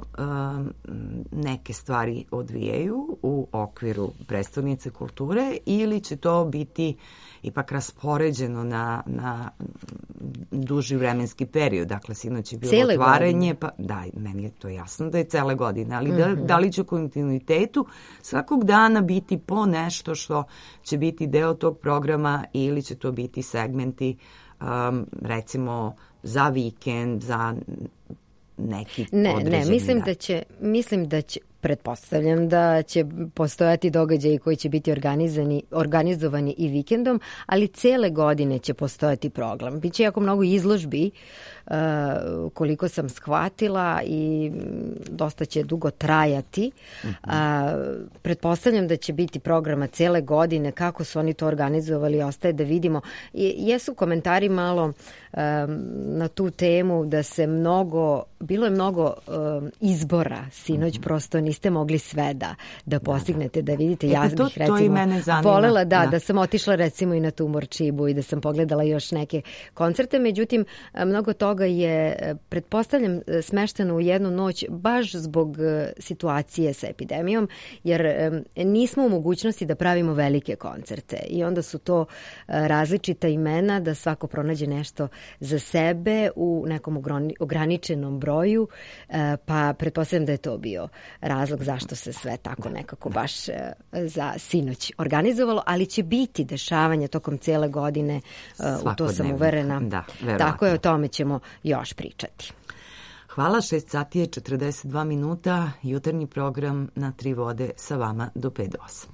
neke stvari odvijaju u okviru prestonice kulture ili će to biti ipak raspoređeno na, na duži vremenski period. Dakle, sinoć je bilo cele otvaranje. Godine. Pa, da, meni je to jasno da je cele godine, ali mm-hmm. da, da li će u kontinuitetu svakog dana biti po nešto što će biti deo tog programa ili će to biti segmenti um, recimo za vikend, za neki
ne,
određeni
ne, mislim
dan.
da će, mislim da će pretpostavljam da će postojati događaji koji će biti organizani, organizovani i vikendom, ali cele godine će postojati program. Biće jako mnogo izložbi, uh, koliko sam shvatila, i dosta će dugo trajati. Uh-huh. Uh, pretpostavljam da će biti programa cele godine. Kako su oni to organizovali, ostaje da vidimo. I, jesu komentari malo um, na tu temu da se mnogo, bilo je mnogo um, izbora sinoć, uh-huh. prosto niste mogli sve da, da postignete, da, da vidite. Ja
to,
bih recimo volela da, da, da sam otišla recimo i na Tumor Čibu i da sam pogledala još neke koncerte, međutim mnogo toga je, pretpostavljam, smešteno u jednu noć baš zbog situacije sa epidemijom, jer nismo u mogućnosti da pravimo velike koncerte i onda su to različita imena da svako pronađe nešto za sebe u nekom ograničenom broju, pa pretpostavljam da je to bio razlog zašto se sve tako nekako baš za sinoć organizovalo, ali će biti dešavanja tokom cijele godine, u to sam uverena.
Da,
tako je, o tome ćemo još pričati.
Hvala, šest sati je četrdeset dva minuta, jutarnji program na Tri vode sa vama do pet do osam.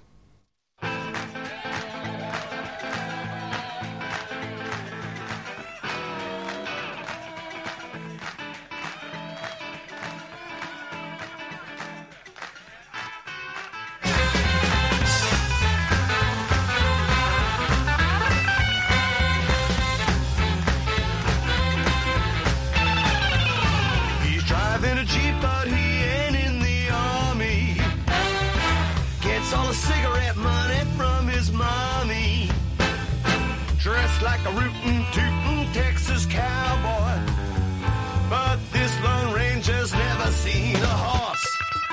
Like a rootin', tootin' Texas cowboy, but this Lone Ranger's never seen a horse.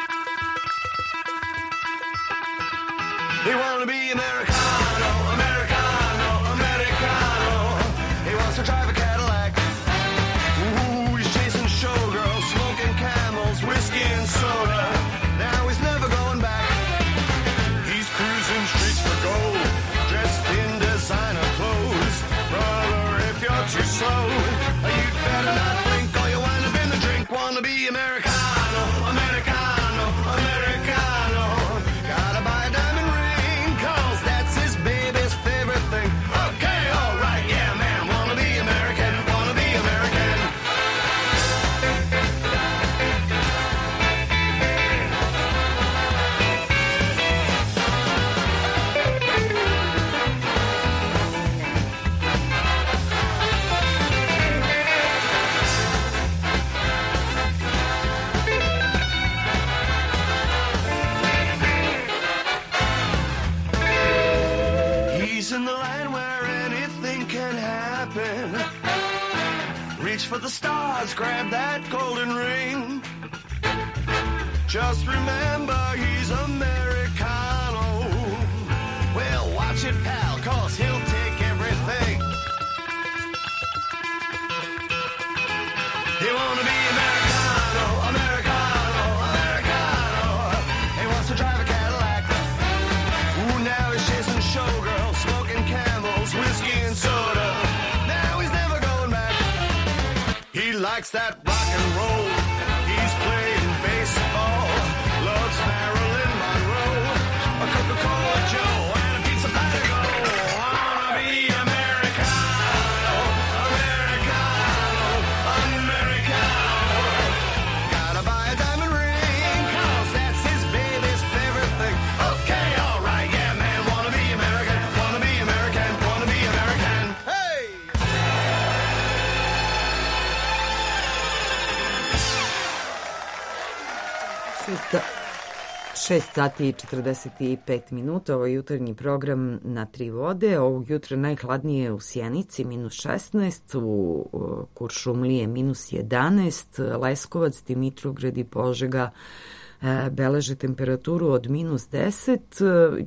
He wanna be Americano, Americano, Americano. He wants to drive a Cadillac. Ooh, he's chasing showgirls, smoking Camels, whiskey and soda. Now he's never going back. He's cruising streets for gold, dressed in designer clothes. Brother, if you're too slow, you'd better not blink or you'll wind up in the drink. Wanna be Americano, Americano, Americano. Gotta buy a diamond ring, cause that's his baby's favorite thing. Okay, alright, yeah man, wanna be American, wanna be American. In the land where anything can happen. Reach for the stars, grab that golden ring. Just remember he's Americano. Well, watch it, pal, cause he'll take everything. He wanna be Americano, Americano, Americano. He wants to drive a Cadillac. Ooh, now he's chasing showgirls, smoking Camels, whiskey and soda. Now he's likes that rock and roll. He's playing baseball, loves Marilyn Monroe, a Coca-Cola Joe, and a pizza patty. I wanna be Americano, Americano, Americano. Gotta buy a diamond ring, 'cause that's his baby's favorite thing. Okay, all right, yeah, man, wanna be American, wanna be American, wanna be American. Hey!
šest sati i četrdeset pet minuta, ovo je jutarnji program Na tri vode. Ovog jutra najhladnije u Sjenici, minus šesnaest, u Kuršumlije minus jedanaest, Leskovac, Dimitrovgrad i Požega beleže temperaturu od minus deset,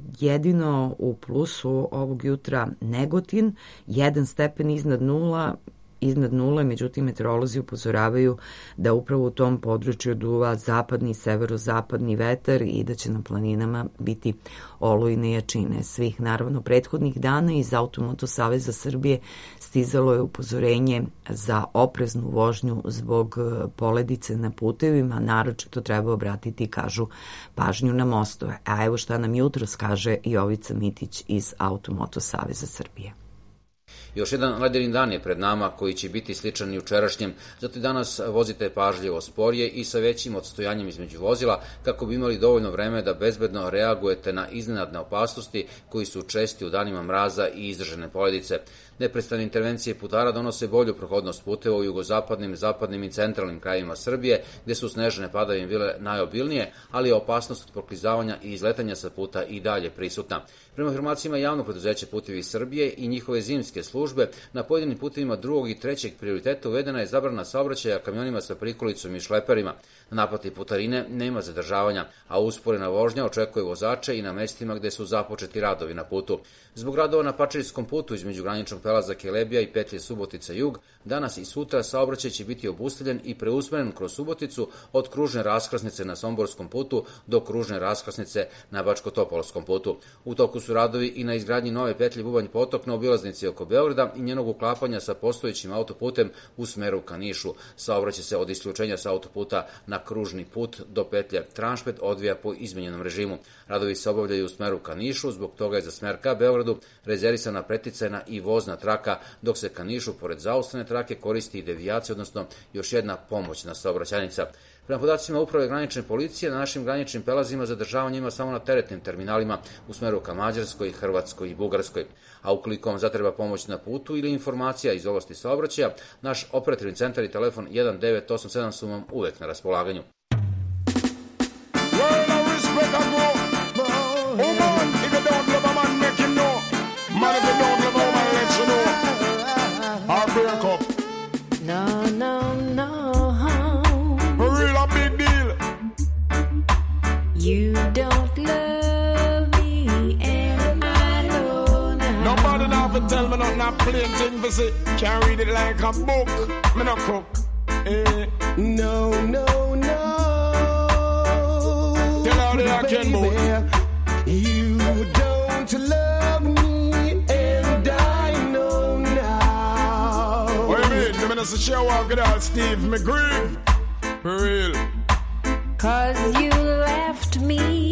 jedino u plusu ovog jutra Negotin, jedan stepen iznad nula, iznad nule, međutim meteorolozi upozoravaju da upravo u tom području duva zapadni i severozapadni vetar i da će na planinama biti olujne jačine. Svih naravno prethodnih dana iz Automoto Saveza Srbije stizalo je upozorenje za opreznu vožnju zbog poledice na putevima, naročito treba obratiti, kažu, pažnju na mostove. A evo šta nam jutros kaže Jovica Mitić iz Automoto Saveza Srbije.
Još jedan ledeni dan je pred nama koji će biti sličan i jučerašnjem, zato i danas vozite pažljivo sporije i sa većim odstojanjem između vozila kako bi imali dovoljno vreme da bezbedno reagujete na iznenadne opasnosti koji su česti u danima mraza i izdržane poledice. Neprestane intervencije putara donose bolju prohodnost puteva u jugozapadnim, zapadnim i centralnim krajevima Srbije, gde su snežne padavine bile najobilnije, ali je opasnost od proklizavanja i izletanja sa puta i dalje prisutna. Prema informacijama javnog preduzeća Putevi Srbije i njihove zimske službe, na pojedinim putevima drugog i trećeg prioriteta uvedena je zabrana saobraćaja kamionima sa prikolicom i šleperima. Na naplati putarine nema zadržavanja, a usporena vožnja očekuje vozače i na mestima gde su započeti radovi na putu. Zbog radova na Pačerijskom putu između graničnog prelaza Kelebija i petlje Subotica Jug, danas i sutra saobraćaj će biti obustavljen i preusmeren kroz Suboticu od kružne raskrsnice na Somborskom putu do kružne raskrsnice na Bačko-Topolskom putu. U toku su radovi i na izgradnji nove petlje Bubanj Potok na obilaznici oko Beograda i njenog uklapanja sa postojećim autoputem u smeru ka Nišu. Saobraćaj se od isključenja sa autoputa na kružni put do petlje Tranšpet odvija po izmenjenom režimu. Radovi se obavljaju u smeru ka Nišu, zbog toga je za smer ka Beogradu rezervisana preticajna i vozna traka, dok se ka Nišu pored zaustavne trake koristi i devijacija, odnosno još jedna pomoćna saobraćajnica. Prema podacima Uprave granične policije, na našim graničnim prelazima zadržavanje ima samo na teretnim terminalima u smeru ka Mađarskoj, Hrvatskoj i Bugarskoj. A ukoliko vam zatreba pomoć na putu ili informacija iz oblasti saobraćaja, naš operativni centar i telefon jedan devet osam sedam su vam uvek na raspolaganju.
No, no, no.
Real a big deal.
You don't love me, and I know now.
Nobody now for tell me nothing, not plain thing for say. Can't read it like a book. Me no cook. Eh.
No, no, no.
Tell all the I can book.
You don't love me, and I know now.
What do you mean? The minister share walk it out, Steve McGreeve. For real.
Cause you left me,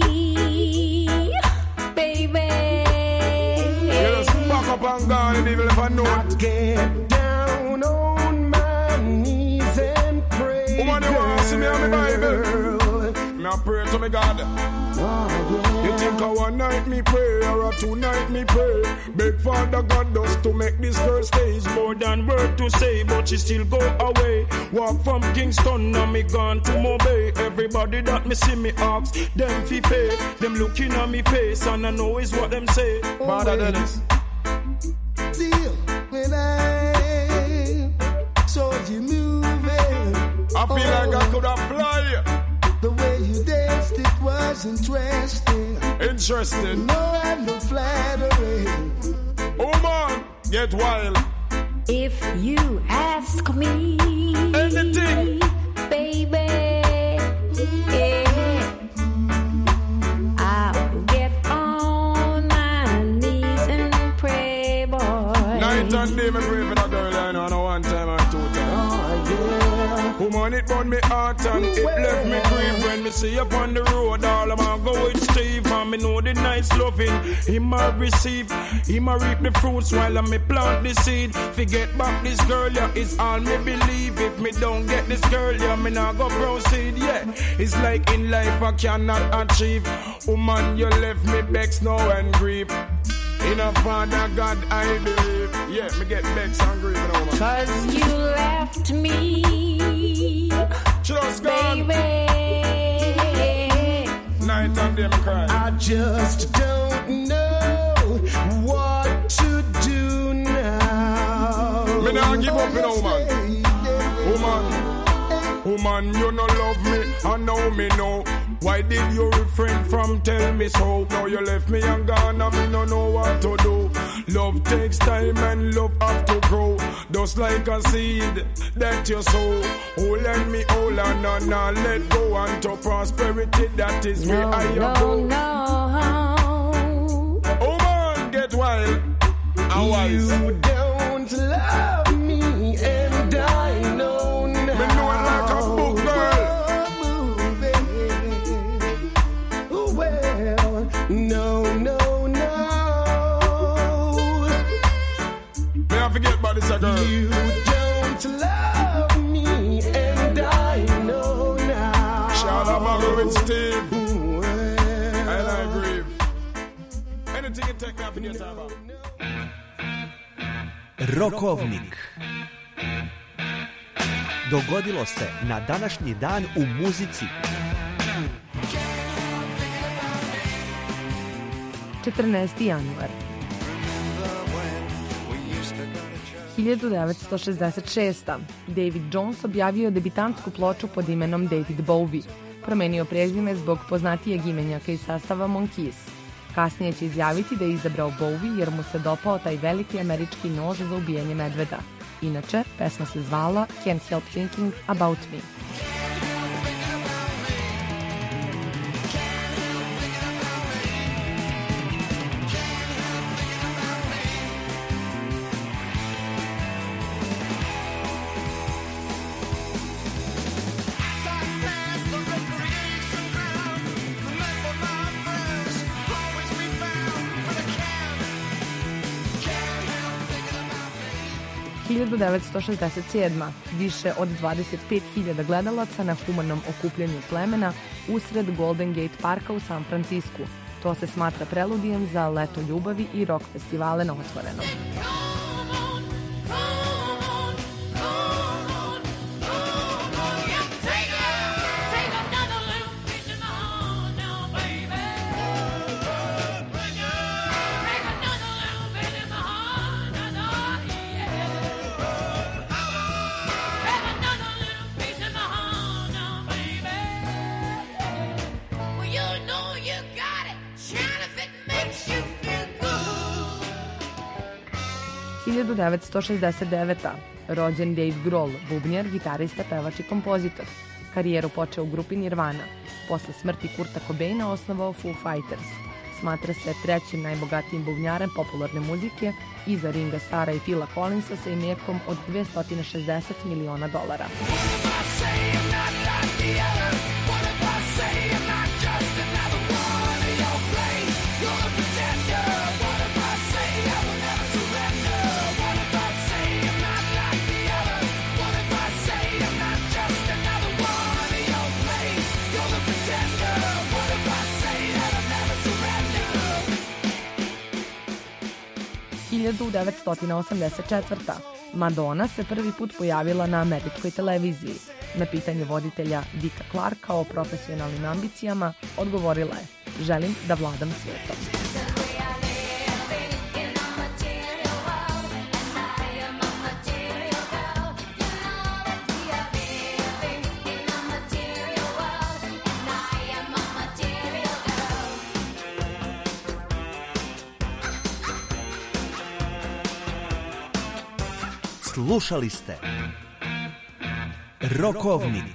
baby.
You just back up and gone, and even if I know
I
it.
get down on my knees and pray.
Woman, you want to see me on the Bible? Me a pray to me God. You think I one night me pray or a two night me pray? Beg Father God just to make this girl stay. It's more than word to say, but she still go away. Walk from Kingston, now me gone to Mobay. Everybody that me see me ask, them fi pay. Them looking at me face and I know is what them say.
Oh,
Father Dennis.
Still, when I saw you moving,
I feel
oh,
like I could have fly.
The way you danced, it was interesting.
Interesting.
No, I'm no flattering.
Oh man, get wild.
If you ask me,
anything,
baby, yeah, I'll get on my knees and pray, boy.
Night and day me pray for that girl, I know, one time or two times.
Oh, yeah.
Woman, it burn me heart and it left me grief. When me see up on the road, all of my go with Steve. And me know the nice loving him a receive. Him a reap the fruits while I me plant the seed. Forget back this girl, yeah, it's all me believe. If me don't get this girl, yeah, me not go proceed, yeah. It's like in life I cannot achieve. Woman, you left me vexed now and grief. In a Father God I believe. Yeah, me get vexed and grief now, man.
Cause you left me,
just gone,
baby.
Night and day me cry.
I just don't know what to do now.
Me not give up, you know, woman. Woman, woman, you no love me, I know me know. Why did you refrain from tell me so? Now you left me and gone and me no know what to do. Love takes time and love have to grow. Just like a seed that you sow. Hold on me, hold on and I'll let go. And to prosperity, that is where
No,
I am
no,
go.
no.
Oh man, get wild and wise.
You don't love me and I know now.
Me know it like a book, girl.
No, no, no.
May I forget about this, girl?
You don't love me, and I know now.
Shout out Margaret with Steve. And I agree. Anything you take me up in your time out.
Rokovnik. Dogodilo se na današnji dan u muzici.
četrnaesti januar. hiljadu devetsto šezdeset šeste. David Jones objavio debitantsku ploču pod imenom David Bowie. Promenio prezime zbog poznatijeg imenjaka iz sastava Monkees. Kasnije će izjaviti da je izabrao Bowie jer mu se dopao taj veliki američki nož za ubijanje medveda. Inače, pesma se zvala Can't Help Thinking About Me. hiljadu devetsto šezdeset sedme. Više od dvadeset pet hiljada gledalaca na humanom okupljanju plemena usred Golden Gate Parka u San Francisku. To se smatra preludijem za leto ljubavi i rock festivale na otvorenom. hiljadu devetsto šezdeset devete. Rođen Dave Grohl, bubnjar, gitarista, pevač i kompozitor. Karijeru počeo u grupi Nirvana. Posle smrti Kurta Cobaina osnovao Foo Fighters. Smatra se trećim najbogatijim bubnjarem popularne muzike iza Ringa Starra i Phila Collinsa sa imekom od dvesta šezdeset miliona dolara. hiljadu devetsto osamdeset četvrte. Madonna se prvi put pojavila na američkoj televiziji. Na pitanje voditelja Dicka Clarka o profesionalnim ambicijama odgovorila je: želim da vladam svijetom.
Slušali ste Rokovnik.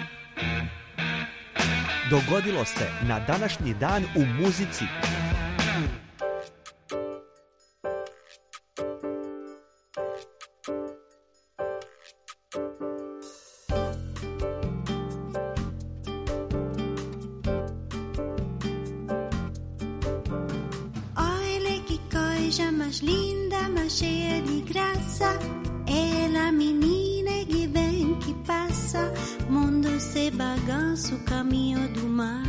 Dogodilo se na današnji dan u muzici.
mais linda, mais cheia de graça. Ela, menina que vem, que passa. Mundo se bagunça, o caminho do mar.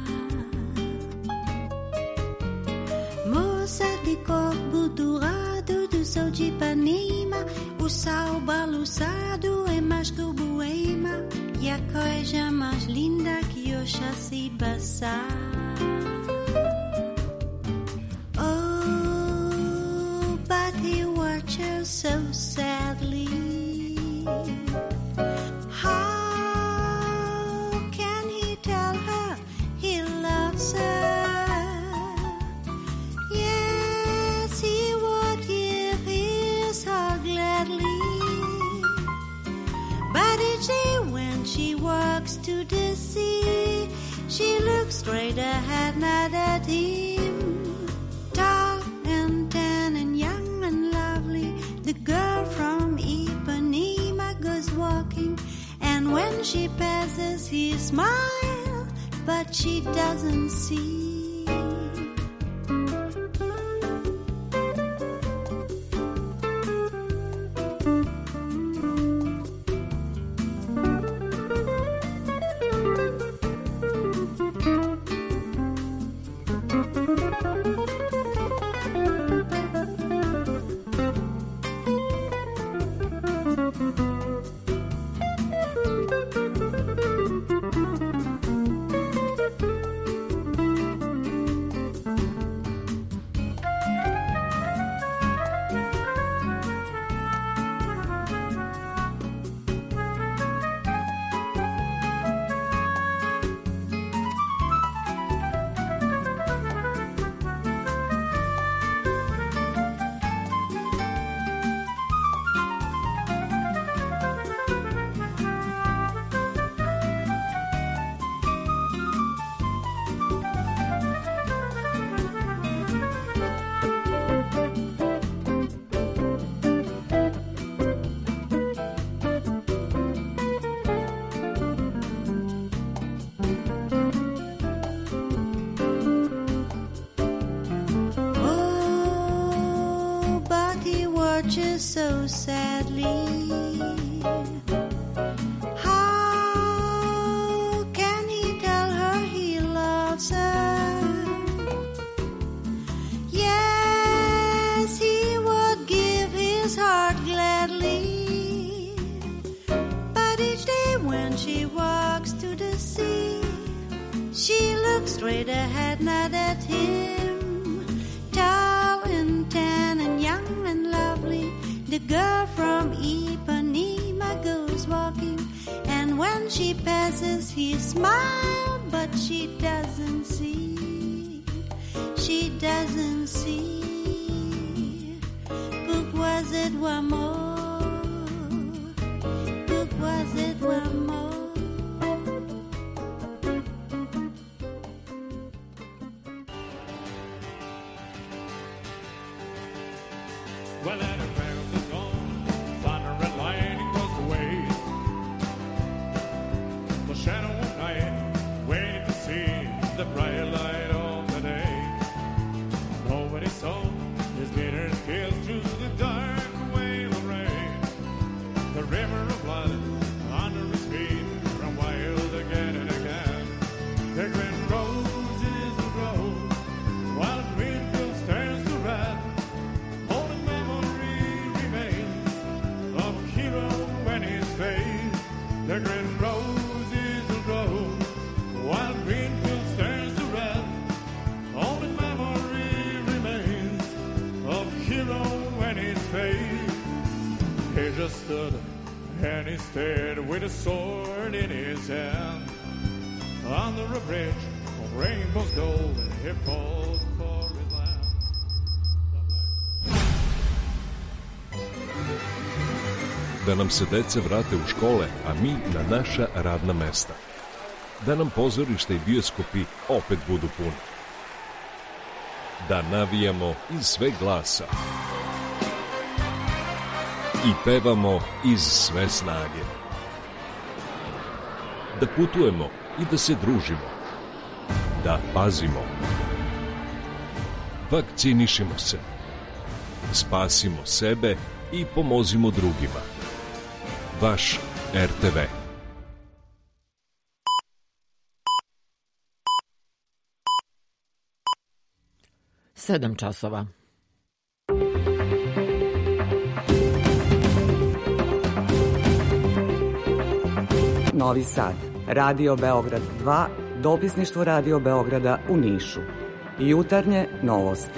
Moça de corpo dourado do sol de Ipanema. O sal balançado é mais que o Boema. E a coisa mais linda que eu já sei passar. Oh, but he watches so sadly. How can he tell her he loves her? Yes, he would give his heart gladly. But each day when she walks to the sea, she looks straight ahead, not at him. Tall and tan and young and lovely, the girl from Ipanema goes walking. And when she passes, he smiles, but she doesn't see. So sadly, how can he tell her he loves her? Yes, he would give his heart gladly. But each day when she walks to the sea, she looks straight ahead, not at him. Tall and tan and young and lovely, the girl from Ipanema goes walking, and when she passes, he smiles, but she doesn't see. She doesn't see. Pourquoi c'est toi amour? Pourquoi c'est toi amour?
Well, at a crack of the dawn, thunder and lightning was away. The shadow of night, waiting to see the bright light of the day. Nobody saw his bitter tears through the dark wave of rain. The river of blood under his feet ran wild again and again. The green roses grow while green fields turns to red. The green roses will grow while green fields turns to red. Only memory remains of hero and his face. He just stood and he stared with a sword in his hand. Under a bridge of rainbow's gold, he fought for his land.
Da nam se deca vrate u škole, a mi na naša radna mesta. Da nam pozorišta i bioskopi opet budu puni. Da navijamo iz sve glasa. I pevamo iz sve snage. Da putujemo i da se družimo. Da pazimo. Vakcinišimo se. spasimo sebe i pomozimo drugima. Vaš er te ve.
Sedam časova.
Novi Sad, Radio Beograd dva, dopisništvo Radio Beograda u Nišu. Jutarnje novosti.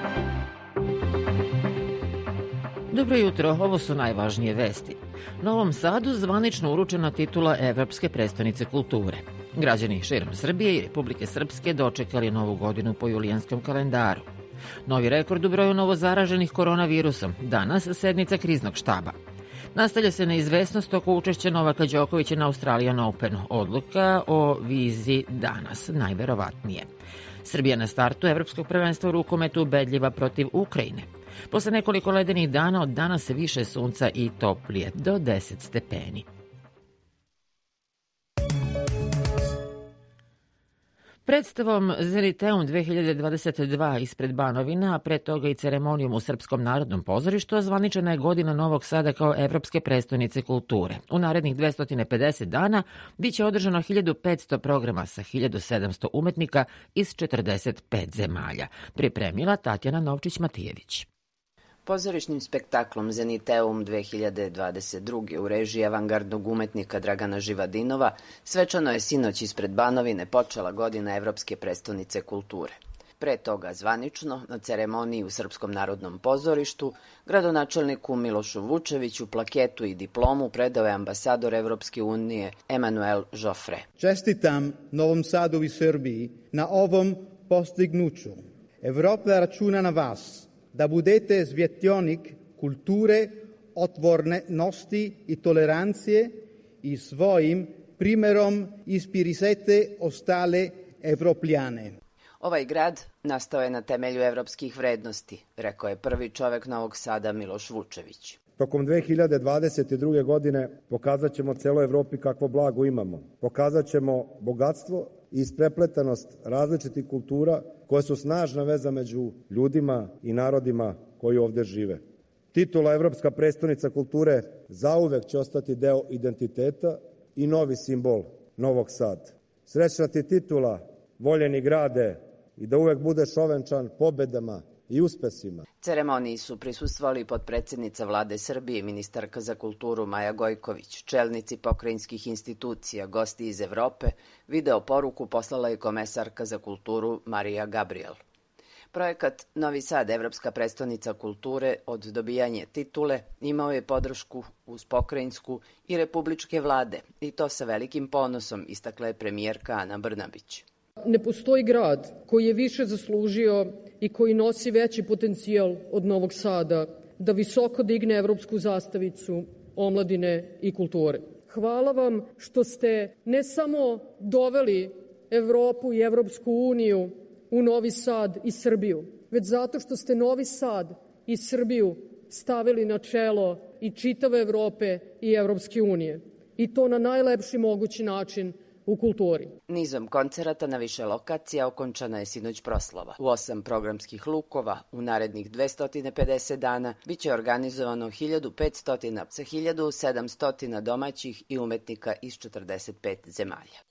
Dobro jutro, ovo su najvažnije vesti. Novom Sadu zvanično uručena titula Evropske prestonice kulture. Građani širom Srbije i Republike Srpske dočekali novu godinu po julijanskom kalendaru. Novi rekord u broju novozaraženih koronavirusom, danas sednica kriznog štaba. Nastavlja se neizvesnost oko učešća Novaka Đokovića na Australian Openu. Odluka o vizi danas, najverovatnije. Srbija na startu Evropskog prvenstva u rukometu ubedljiva protiv Ukrajine. Posle nekoliko ledenih dana od danas se više sunca i toplije, do deset stepeni. Predstavom Zeniteum dve hiljade dvadeset dva ispred Banovina, a pre toga i ceremonijom u Srpskom narodnom pozorištu, ozvaničena je godina Novog Sada kao Evropske prestonice kulture. U narednih dvesta pedeset dana biće održano hiljadu petsto programa sa hiljadu sedamsto umetnika iz četrdeset pet zemalja. Pripremila Tatjana Novčić-Matijević.
Pozorišnim spektaklom Zeniteum dve hiljade dvadeset druge u režiji avangardnog umetnika Dragana Živadinova svečano je sinoć ispred Banovine počela godina Evropske prestonice kulture. Pre toga zvanično, na ceremoniji u Srpskom narodnom pozorištu, gradonačelniku Milošu Vučeviću plaketu i diplomu predao je ambasador Evropske unije Emanuel Joffre.
Čestitam Novom Sadu i Srbiji na ovom postignuću. Evropa računa na vas da budete svjetionik kulture, otvorenosti i tolerancije i svojim primjerom inspirisete ostale Evropljane.
Ovaj grad nastao je na temelju evropskih vrednosti, rekao je prvi čovek Novog Sada Miloš Vučević.
Tokom dve hiljade dvadeset druge. godine pokazat ćemo celoj Evropi kakvo blago imamo. Pokazat ćemo bogatstvo i isprepletanost različitih kultura koje su snažna veza među ljudima i narodima koji ovde žive. Titula Evropska prestonica kulture zauvek će ostati deo identiteta i novi simbol Novog Sada. Srećna ti titula, voljeni grade, i da uvek budeš ovenčan pobedama i uspesima.
Ceremoniji su prisustvovali potpredsednica Vlade Srbije i ministarka za kulturu Maja Gojković, čelnici pokrajinskih institucija, gosti iz Evrope. Video poruku poslala je komesarka za kulturu Marija Gabriel. Projekat Novi Sad, Evropska prestonica kulture, od dobijanja titule imao je podršku uz pokrajinsku i republičke vlade, i to sa velikim ponosom, istakla je premijerka Ana Brnabić.
Ne postoji grad koji je više zaslužio i koji nosi veći potencijal od Novog Sada da visoko digne evropsku zastavicu omladine i kulture. Hvala vam što ste ne samo doveli Evropu i Evropsku uniju u Novi Sad i Srbiju, već zato što ste Novi Sad i Srbiju stavili na čelo i čitave Evrope i Evropske unije. I to na najlepši mogući način u kulturi.
Nizom koncerata na više lokacija okončana je sinoć proslava. U osam programskih lukova u narednih dvesta pedeset dana biće organizovano hiljadu petsto sa hiljadu sedamsto domaćih i umetnika iz četrdeset pet zemalja.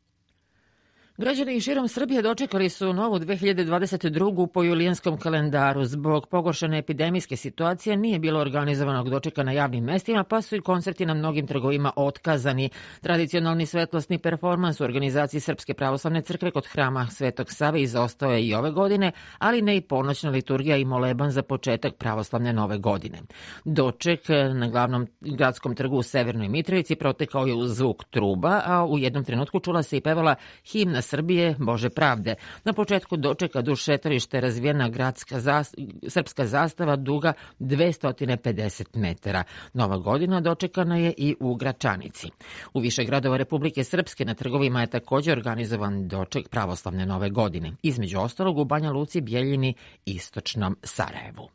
Građani širom Srbije dočekali su novu dve hiljade dvadeset drugu po julijanskom kalendaru. Zbog pogoršane epidemijske situacije nije bilo organizovanog dočeka na javnim mestima, pa su i koncerti na mnogim trgovima otkazani. Tradicionalni svetlosni performans u organizaciji Srpske pravoslavne crkve kod hrama Svetog Save izostao je i ove godine, ali ne i ponoćna liturgija i moleban za početak pravoslavne nove godine. Doček na glavnom gradskom trgu u Severnoj Mitrovici protekao je uz zvuk truba, a u jednom trenutku čula se i pevala himna Srbije, Bože pravde. Na početku dočeka duž šetalište razvijena gradska zas, srpska zastava duga dvesta pedeset metara. Nova godina dočekana je i u Gračanici. U više gradova Republike Srpske na trgovima je također organizovan doček pravoslavne nove godine. Između ostalog u Banja Luci, Bjeljini i istočnom Sarajevu.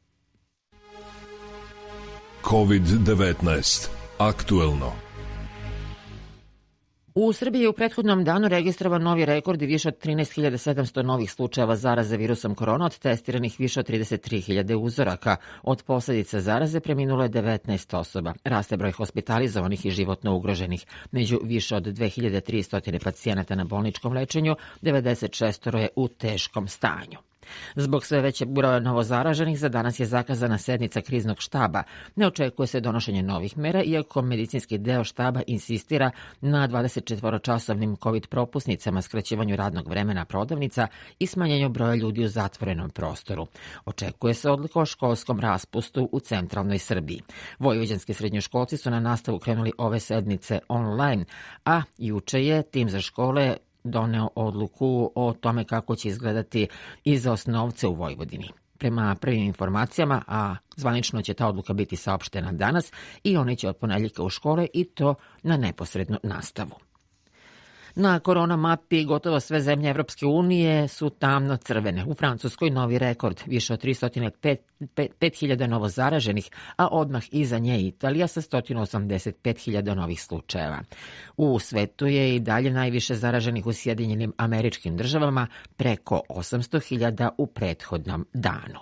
kovid devetnaest. Aktuelno.
U Srbiji je u prethodnom danu registrovan novi rekord i više od trinaest hiljada sedamsto novih slučajeva zaraze virusom korona, od testiranih više od trideset tri hiljade uzoraka. Od posledica zaraze preminulo je devetnaest osoba. Raste broj hospitalizovanih i životno ugroženih. Među više od dve hiljade tristo pacijenata na bolničkom lečenju, devedeset šest je u teškom stanju. Zbog sve većeg broja novozaraženih, za danas je zakazana sednica kriznog štaba. Ne očekuje se donošenje novih mera, iako medicinski deo štaba insistira na dvadesetčetvoročasovnim COVID propusnicama, skraćivanju radnog vremena prodavnica i smanjenju broja ljudi u zatvorenom prostoru. Očekuje se odluka o školskom raspustu u centralnoj Srbiji. Vojvođanski srednjoškolci su na nastavu krenuli ove sedmice online, a juče je tim za škole doneo odluku o tome kako će izgledati i za osnovce u Vojvodini. Prema prvim informacijama, a zvanično će ta odluka biti saopštena danas, i oni će od ponedjeljka u škole i to na neposrednu nastavu. Na korona mapi gotovo sve zemlje Evropske unije su tamno crvene. U Francuskoj novi rekord, više od tristo pet hiljada novozaraženih, a odmah iza nje Italija sa sto osamdeset pet hiljada novih slučajeva. U svetu je i dalje najviše zaraženih u Sjedinjenim Američkim Državama, preko osamsto hiljada u prethodnom danu.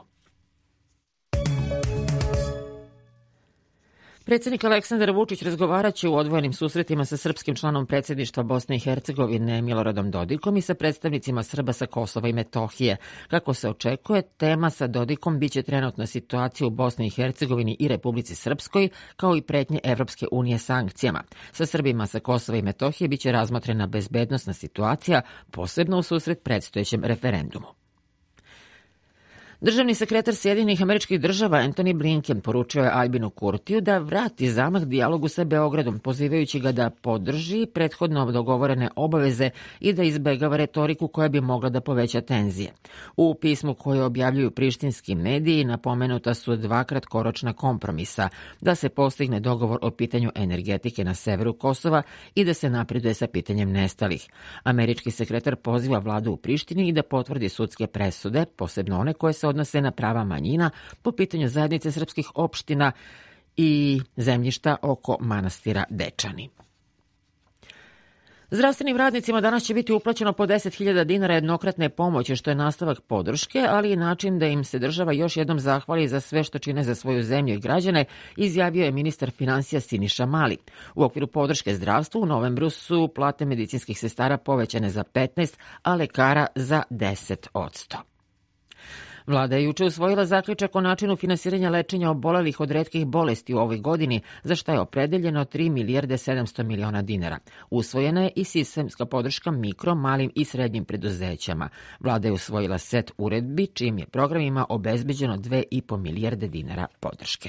Predsjednik Aleksandar Vučić razgovarat će u odvojenim susretima sa srpskim članom predsjedništva Bosne i Hercegovine Miloradom Dodikom i sa predstavnicima Srba sa Kosova i Metohije. Kako se očekuje, tema sa Dodikom biće trenutna situacija u Bosni i Hercegovini i Republici Srpskoj, kao i pretnje Evropske unije sankcijama. Sa Srbima sa Kosova i Metohije biće razmotrena bezbednosna situacija, posebno u susret predstojećem referendumu. Državni sekretar Sjedinjenih Američkih Država Antony Blinken poručio je Albinu Kurtiju da vrati zamah dijalogu sa Beogradom, pozivajući ga da podrži prethodno dogovorene obaveze i da izbegava retoriku koja bi mogla da poveća tenzije. U pismu koje objavljuju prištinski mediji napomenuta su dva kratkoročna kompromisa, da se postigne dogovor o pitanju energetike na severu Kosova i da se napreduje sa pitanjem nestalih. Američki sekretar poziva vladu u Prištini i da potvrdi sudske presude, posebno one koje se odnose na prava manjina po pitanju zajednice srpskih opština i zemljišta oko manastira Dečani. Zdravstvenim radnicima danas će biti uplaćeno po deset hiljada dinara jednokratne pomoći, što je nastavak podrške, ali i način da im se država još jednom zahvali za sve što čine za svoju zemlju i građane, izjavio je ministar finansija Siniša Mali. U okviru podrške zdravstvu u novembru su plate medicinskih sestara povećane za petnaest, a lekara za deset posto. Vlada je juče usvojila zaključak o načinu finansiranja lečenja obolelih od retkih bolesti u ovoj godini, za što je opredeljeno tri milijarde sedamsto miliona dinara. Usvojena je i sistemska podrška mikro, malim i srednjim preduzećama. Vlada je usvojila set uredbi, čijim je programima obezbeđeno dve i po milijarde dinara podrške.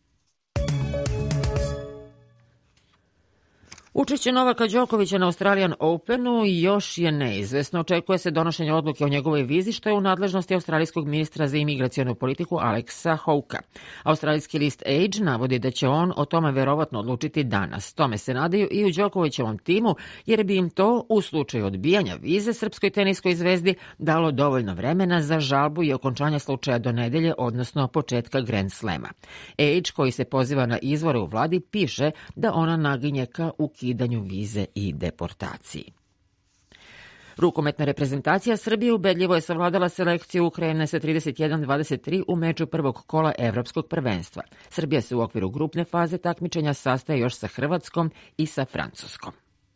Učešće Novaka Đokovića na Australian Openu još je neizvesno. Očekuje se donošenje odluke o njegovoj vizi, što je u nadležnosti australijskog ministra za imigracionu politiku Alexa Hawkea. Australijski list Age navodi da će on o tome verovatno odlučiti danas. Tome se nadaju i u Đokovićevom timu, jer bi im to u slučaju odbijanja vize srpskoj teniskoj zvezdi dalo dovoljno vremena za žalbu i okončanje slučaja do nedelje, odnosno početka Grand Slema. Age, koji se poziva na izvore u vladi, piše da ona naginje ka ukidanju ukidanju vize i deportaciji. Rukometna reprezentacija Srbije ubedljivo je savladala selekciju Ukrajine sa trideset jedan dvadeset tri u meču prvog kola Evropskog prvenstva. Srbija se u okviru grupne faze takmičenja sastaje još sa Hrvatskom i sa Francuskom.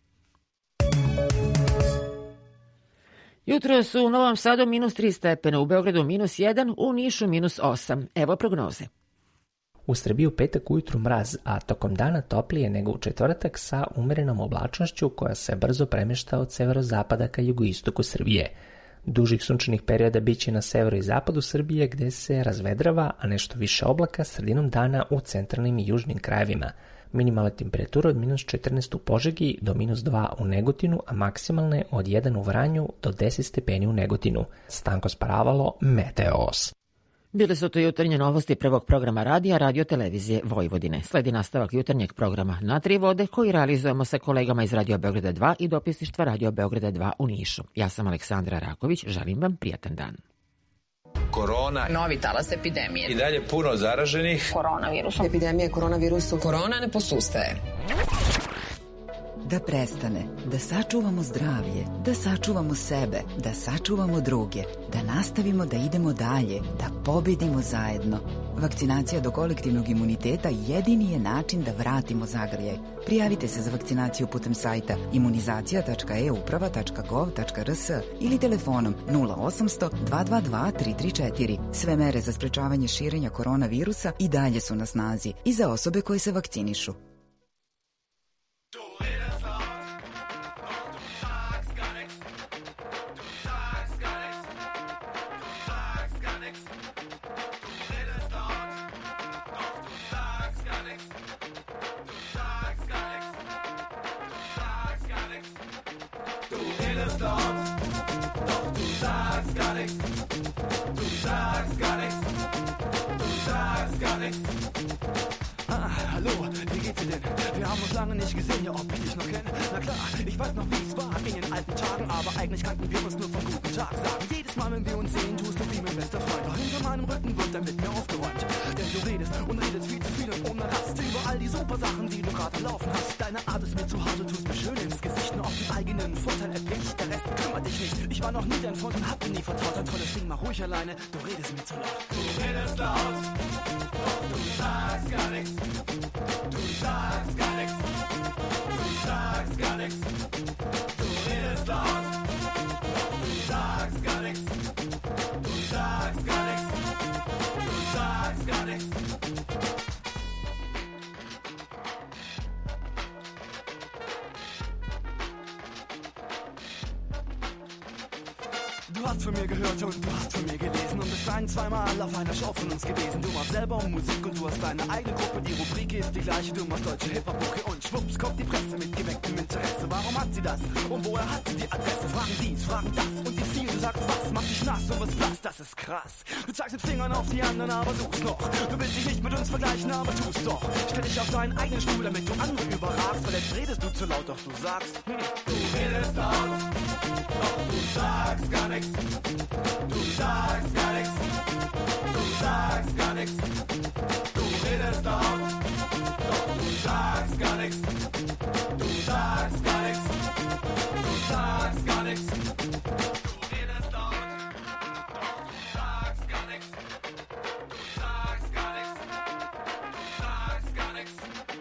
Jutro su u Novom Sadu minus tri stepena, u Beogradu minus jedan, u Nišu minus osam. Evo prognoze.
U Srbiji u petak ujutru mraz, a tokom dana toplije nego u četvrtak sa umerenom oblačnošću koja se brzo premješta od severozapada ka jugoistoku Srbije. Dužih sunčanih perioda biće na severu i zapadu Srbije gde se razvedrava, a nešto više oblaka sredinom dana u centralnim i južnim krajevima. Minimalne temperature od minus četrnaest u Požegi do minus dva u Negotinu, a maksimalne od jedan u Vranju do deset stepeni u Negotinu. Stanko Sparavalo, Meteos.
Bile su to jutarnje novosti prvog programa radija Radio Televizije Vojvodine. Sledi nastavak jutarnjeg programa Na tri vode koji realizujemo sa kolegama iz Radio Beograda dva i dopisništva Radio Beograda dva u Nišu. Ja sam Aleksandra Raković, želim vam prijatan dan.
Korona,
novi talas epidemije,
i dalje puno zaraženih,
koronavirusom,
epidemija koronavirusom,
korona ne posustaje. Da prestane, da sačuvamo zdravlje, da sačuvamo sebe, da sačuvamo druge, da nastavimo da idemo dalje, da pobedimo zajedno. Vakcinacija do kolektivnog imuniteta jedini je način da vratimo zagrljaj. Prijavite se za vakcinaciju putem sajta imunizacija tačka e uprava tačka gov tačka rs ili telefonom nula osamsto dva dva dva tri tri četiri. Sve mere za sprečavanje širenja koronavirusa i dalje su na snazi i za osobe koje se vakcinišu.
Hallo, wie geht's dir denn? Wir haben uns lange nicht gesehen, ja, ob ich dich noch kenne. Na klar, ich weiß noch, wie es war in den alten Tagen, aber eigentlich kannten wir uns nur von guten Tag sagen. Jedes Mal, wenn wir uns sehen, tust du wie mein bester Freund. Doch hinter meinem Rücken wird dann mit mir aufgeräumt. Denn du redest und redest viel zu viel und ohne Rast über all die super Sachen, die du gerade laufen hast. Deine Art ist mir zu hart, du tust mir schön ins Gesicht, nur auf den eigenen Vorteil erpicht. Der Rest kümmert dich nicht. Ich war noch nie dein Freund und hab dir nie vertraut. Ein tolles Ding, mach ruhig alleine, du redest mir zu laut. Du redest laut, doch du sagst gar nichts. Du sagst gar nichts. Du sagst gar nichts. Du redest laut, doch du sagst gar nichts. Du sagst gar nichts. Du sagst gar nichts. Du hast von mir gehört und du hast von mir gelesen und bist ein, zweimal auf einer Show von uns gewesen. Du machst selber Musik und du hast deine eigene Gruppe. Die Rubrik ist die gleiche, du machst deutsche Hip-Hop-Mucke und schwupps kommt die Presse mit gewecktem Interesse. Warum hat sie das? Und woher hat sie die Adresse? Fragen dies, fragen das und die viel. Du sagst was, machst dich nass und was blass, das ist krass. Du zeigst mit Fingern auf die anderen, aber suchst noch. Du willst dich nicht mit uns vergleichen, aber tust doch. Stell dich auf deinen eigenen Stuhl, damit du andere überragst. Weil jetzt redest du zu laut, doch du sagst, hm, du redest laut, doch du sagst gar nichts. Du sagst gar nichts. Du sagst gar nichts. Du redest laut, doch du sagst gar nichts. Du sagst gar nichts. Du sagst gar nichts. Du redest laut, doch du sagst gar nichts. Du sagst gar nichts. Du sagst gar nichts.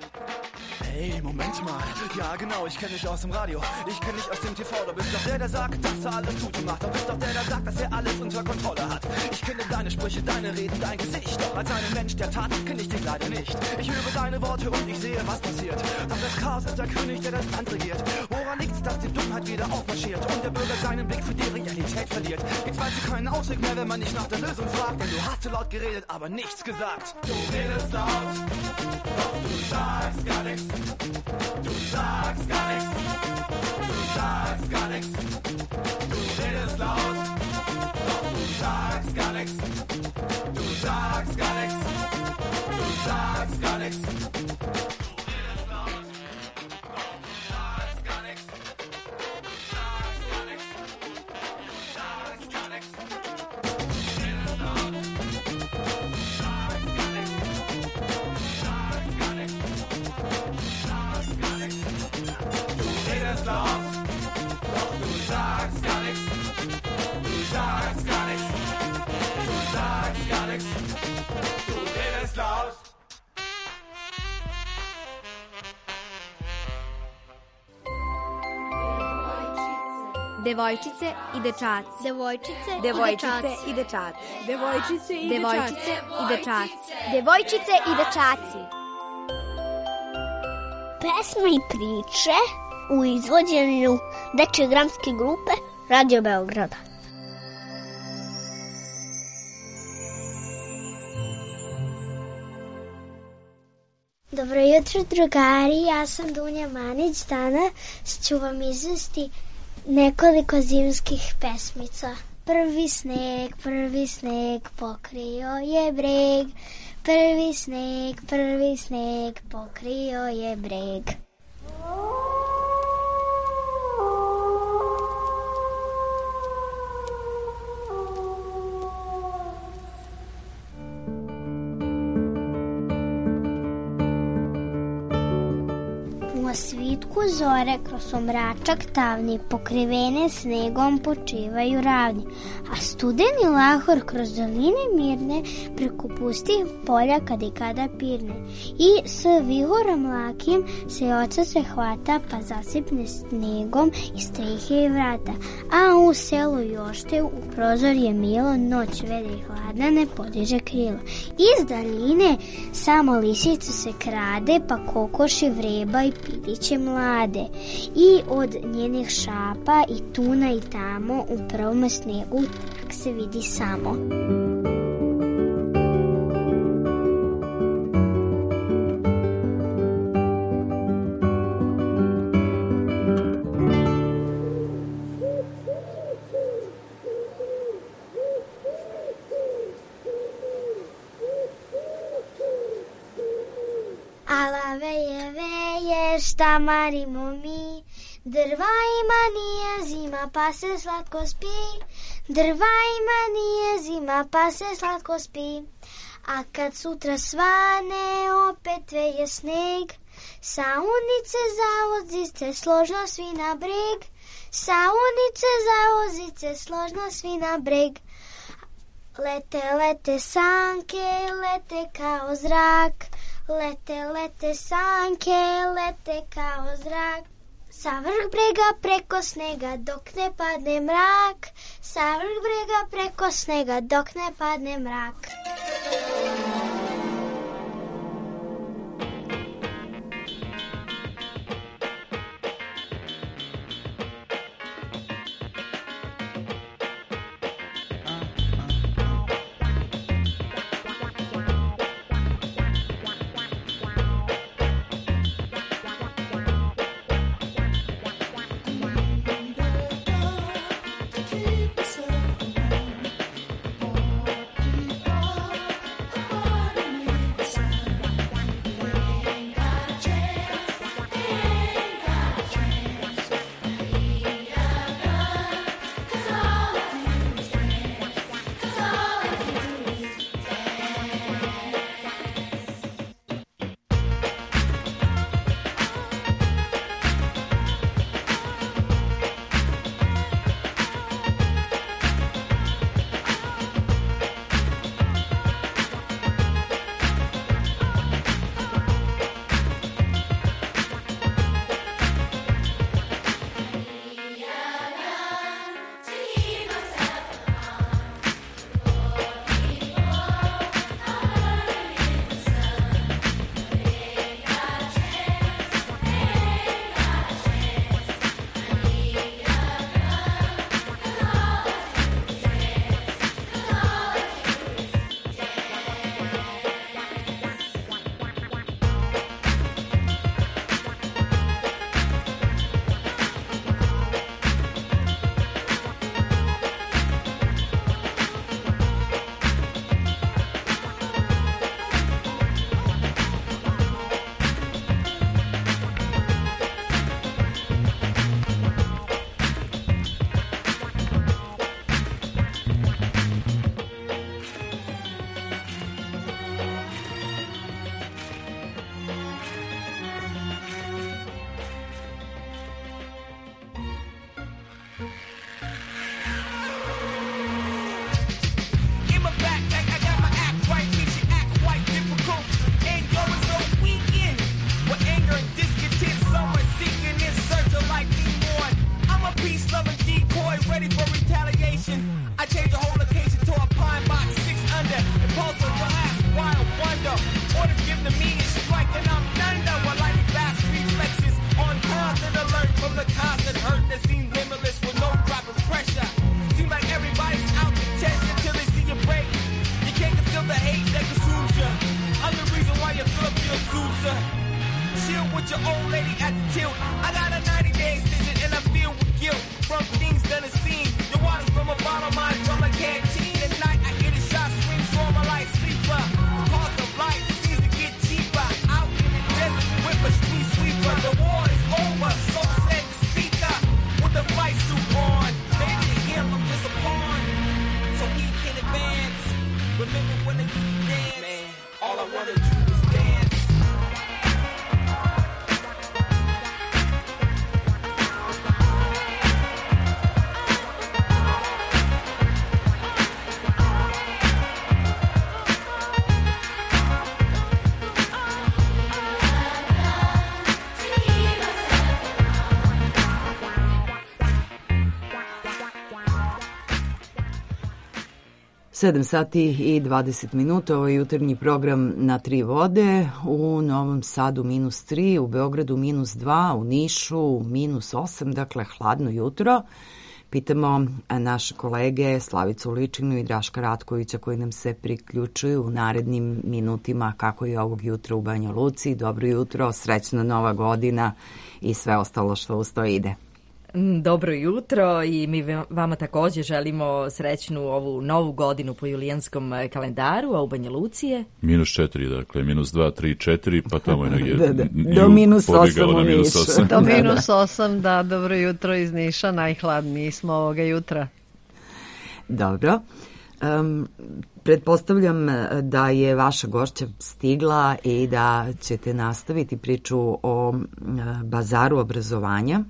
Hey, Moment mal. Ja, genau, ich kenne dich aus dem Radio. Ich kenne dich aus dem T V. Du bist doch der, der sagt, dass er alles tut und macht. Du bist doch der, der sagt, dass er alles unter Kontrolle hat. Ich kenne deine Sprüche, deine Reden, dein Gesicht. Doch als einen Mensch der Tat kenne ich dich leider nicht. Ich höre deine Worte und ich sehe, was passiert. Doch das Chaos ist der König, der das Land regiert. Woran liegt's, dass die Dummheit wieder aufmarschiert und der Bürger seinen Blick für die Realität verliert? Jetzt weißt du keinen Ausweg mehr, wenn man nicht nach der Lösung fragt. Denn du hast zu laut geredet, aber nichts gesagt. Du redest laut, doch du sagst gar nichts. Du sagst gar nichts. Du sagst gar nichts. Du redest laut, doch du sagst gar nichts. Du sagst gar nichts. Du sagst gar nichts. Du redest laut, doch du sagst gar nichts. Du sagst gar nichts. Du sagst gar nichts. Du redest laut, doch du sagst gar nichts. Du sagst gar nichts. Du sagst gar nichts. Du redest laut, doch du sagst gar nichts. Du sagst gar nichts. Du sagst gar nichts. Du redest laut.
Devojčice i dečaci. Devojčice, devojčice i dečaci. Devojčice i devojčice i dečaci.
Devojčice i dečaci. Pesme i priče u izvođenju dečje dramske grupe Radio Beograda. Dobro jutro, drugari. Ja sam Dunja Manić. Danas ću vam izvesti nekoliko zimskih pesmica. Prvi sneg, prvi sneg pokrio je breg. Prvi sneg, prvi sneg pokrio je breg. Na svitku zapahu zore kroz omračak tamni, pokrivene snegom počivaju ravni, a studeni lahor kroz doline mirne, preko pustih polja kad i kada pirne. I s vihorom lakim se oca se hvata, pa zasipne snegom i strihe i vrata. A u selu Jošte u prozor je milo, noć vede i hladna, ne podiže krilo. Iz daljine samo lisica se krade, pa kokoši vreba i pidiće mlade. I od njenih šapa i tuna i tamo u prvom snegu tak se vidi samo. Ala veje, veje, šta marimo mi? Drva ima, nije zima, pa se slatko spi. Drva ima, nije zima, pa se slatko spi. A kad sutra svane, opet veje sneg. Saunice, zaozice, složno svi na breg. Saunice, zaozice, složno svi na breg. Lete, lete sanke, lete kao zrak. Lete, lete sanke, lete kao zrak. Sa vrh brega preko snega dok ne padne mrak. Sa vrh brega preko snega dok ne padne mrak.
sedam sati i dvadeset minuta, ovo je jutarnji program na tri vode, u Novom Sadu minus tri, u Beogradu minus dva, u Nišu minus osam, dakle hladno jutro. Pitamo naše kolege Slavicu Ličinu i Draška Ratkovića koji nam se priključuju u narednim minutima kako je ovog jutra u Banja Luci. Dobro jutro, srećna nova godina i sve ostalo što uz to ide.
Dobro jutro i mi vama također želimo srećnu ovu novu godinu po julijanskom kalendaru, a u Banja Luci je?
Minus četiri, dakle, minus dva, tri, četiri, pa tamo je negdje...
da, da. Do minus osam u Nišu.
Do minus osam, da, dobro jutro iz Niša, najhladniji smo ovoga jutra.
Dobro. Um, pretpostavljam da je vaša gošća stigla i da ćete nastaviti priču o uh, bazaru obrazovanja.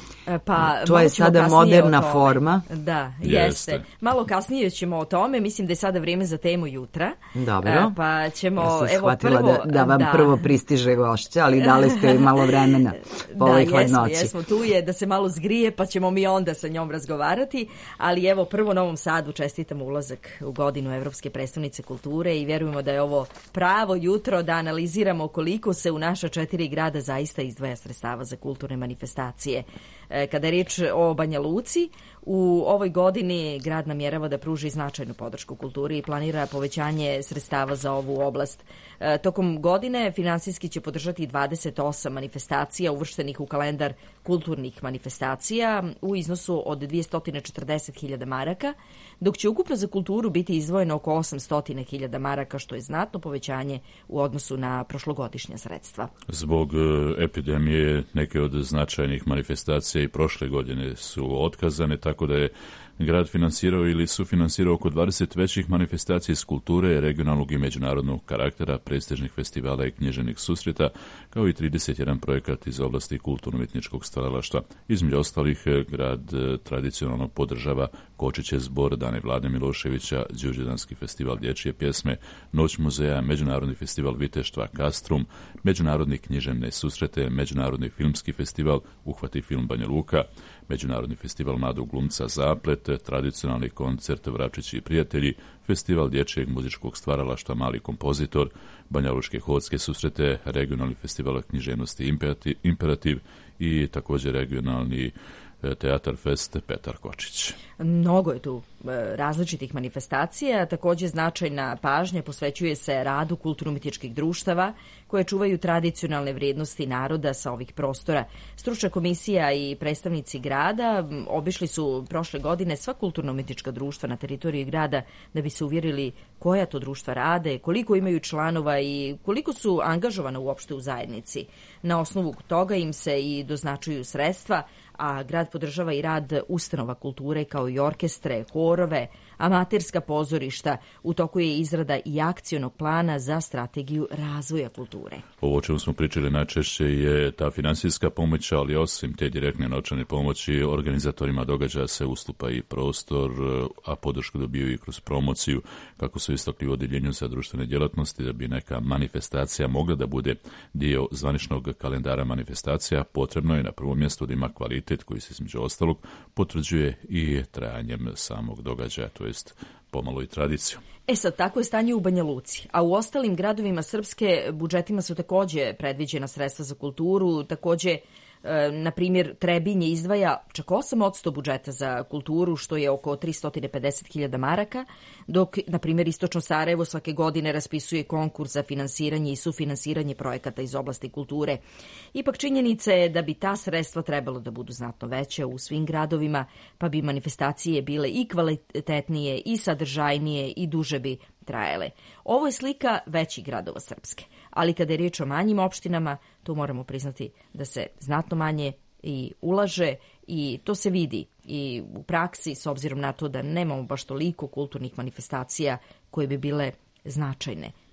Pa,
to je sada moderna forma.
Da, jeste. jeste. Malo kasnije ćemo o tome, mislim da je sada vrijeme za temu jutra.
Dobro.
Pa ćemo,
ja sam
evo prvo...
da, da vam da. prvo pristiže gošća, ali dali ste joj malo vremena po ovoj
da,
hladnoći.
Da, jesmo, tu je da se malo zgrije, pa ćemo mi onda sa njom razgovarati. Ali evo, prvo Novom Sadu čestitamo ulazak u godinu Evropske prestonice kulture i vjerujemo da je ovo pravo jutro da analiziramo koliko se u naša četiri grada zaista izdvaja sredstava za kulturne manifestacije. Kada je riječ o Banja Luci, u ovoj godini grad namjerava da pruži značajnu podršku kulturi i planira povećanje sredstava za ovu oblast. E, tokom godine finansijski će podržati dvadeset osam manifestacija uvrštenih u kalendar kulturnih manifestacija u iznosu od dvjesto četrdeset hiljada maraka, dok će ukupno za kulturu biti izdvojeno oko osamsto hiljada maraka, što je znatno povećanje u odnosu na prošlogodišnja sredstva.
Zbog e, epidemije neke od značajnih manifestacija i prošle godine su otkazane, tako da je grad finansirao ili sufinansirao oko dvadeset većih manifestacija iz kulture, regionalnog i međunarodnog karaktera, prestižnih festivala i književnih susreta, kao i trideset jedan projekat iz oblasti kulturno-umjetničkog stvaralaštva. Između ostalih, grad tradicionalno podržava Kočiće zbor, Dane Vlade Miloševića, Đurđedanski festival dječje pjesme, Noć muzeja, Međunarodni festival viteštva Kastrum, Međunarodni književne susrete, Međunarodni filmski festival Uhvati film Banja Luka, Međunarodni festival mladog glumca Zaplet, tradicionalni koncert Vračići i prijatelji, festival dječjeg muzičkog stvaralaštva Mali kompozitor, Banjalučke hodske susrete, regionalni festival književnosti Imperativ i također regionalni Teatar Fest Petar Kočić.
Mnogo je tu različitih manifestacija, također značajna pažnja posvećuje se radu kulturno-umjetničkih društava koje čuvaju tradicionalne vrijednosti naroda sa ovih prostora. Stručna komisija i predstavnici grada obišli su prošle godine sva kulturno-umjetnička društva na teritoriji grada da bi se uvjerili koja to društva rade, koliko imaju članova i koliko su angažovana uopšte u zajednici. Na osnovu toga im se i doznačuju sredstva, a grad podržava i rad ustanova kulture kao i orkestre, horove, amaterska pozorišta. U toku je izrada i akcionog plana za strategiju razvoja kulture.
Ovo o čemu smo pričali najčešće je ta finansijska pomoć, ali osim te direktne novčane pomoći, organizatorima događaja se ustupa i prostor, a podršku dobiju i kroz promociju, kako su istakli u odjeljenju za društvene djelatnosti, da bi neka manifestacija mogla da bude dio zvaničnog kalendara manifestacija. Potrebno je na prvom mjestu da ima kvalitet koji se između ostalog potvrđuje i trajanjem samog događaja, to jest pomalo i tradiciju.
E sad, tako je stanje u Banja Luci, a u ostalim gradovima Srpske budžetima su također predviđena sredstva za kulturu, također na primjer, Trebinje izdvaja čak osam posto budžeta za kulturu, što je oko tristo pedeset hiljada maraka, dok, na primjer, Istočno Sarajevo svake godine raspisuje konkurs za finansiranje i sufinansiranje projekata iz oblasti kulture. Ipak činjenica je da bi ta sredstva trebalo da budu znatno veće u svim gradovima, pa bi manifestacije bile i kvalitetnije, i sadržajnije, i duže bi trajale. Ovo je slika većih gradova Srpske, ali kada je riječ o manjim opštinama, tu moramo priznati da se znatno manje i ulaže i to se vidi i u praksi, s obzirom na to da nemamo baš toliko kulturnih manifestacija koje bi bile značajne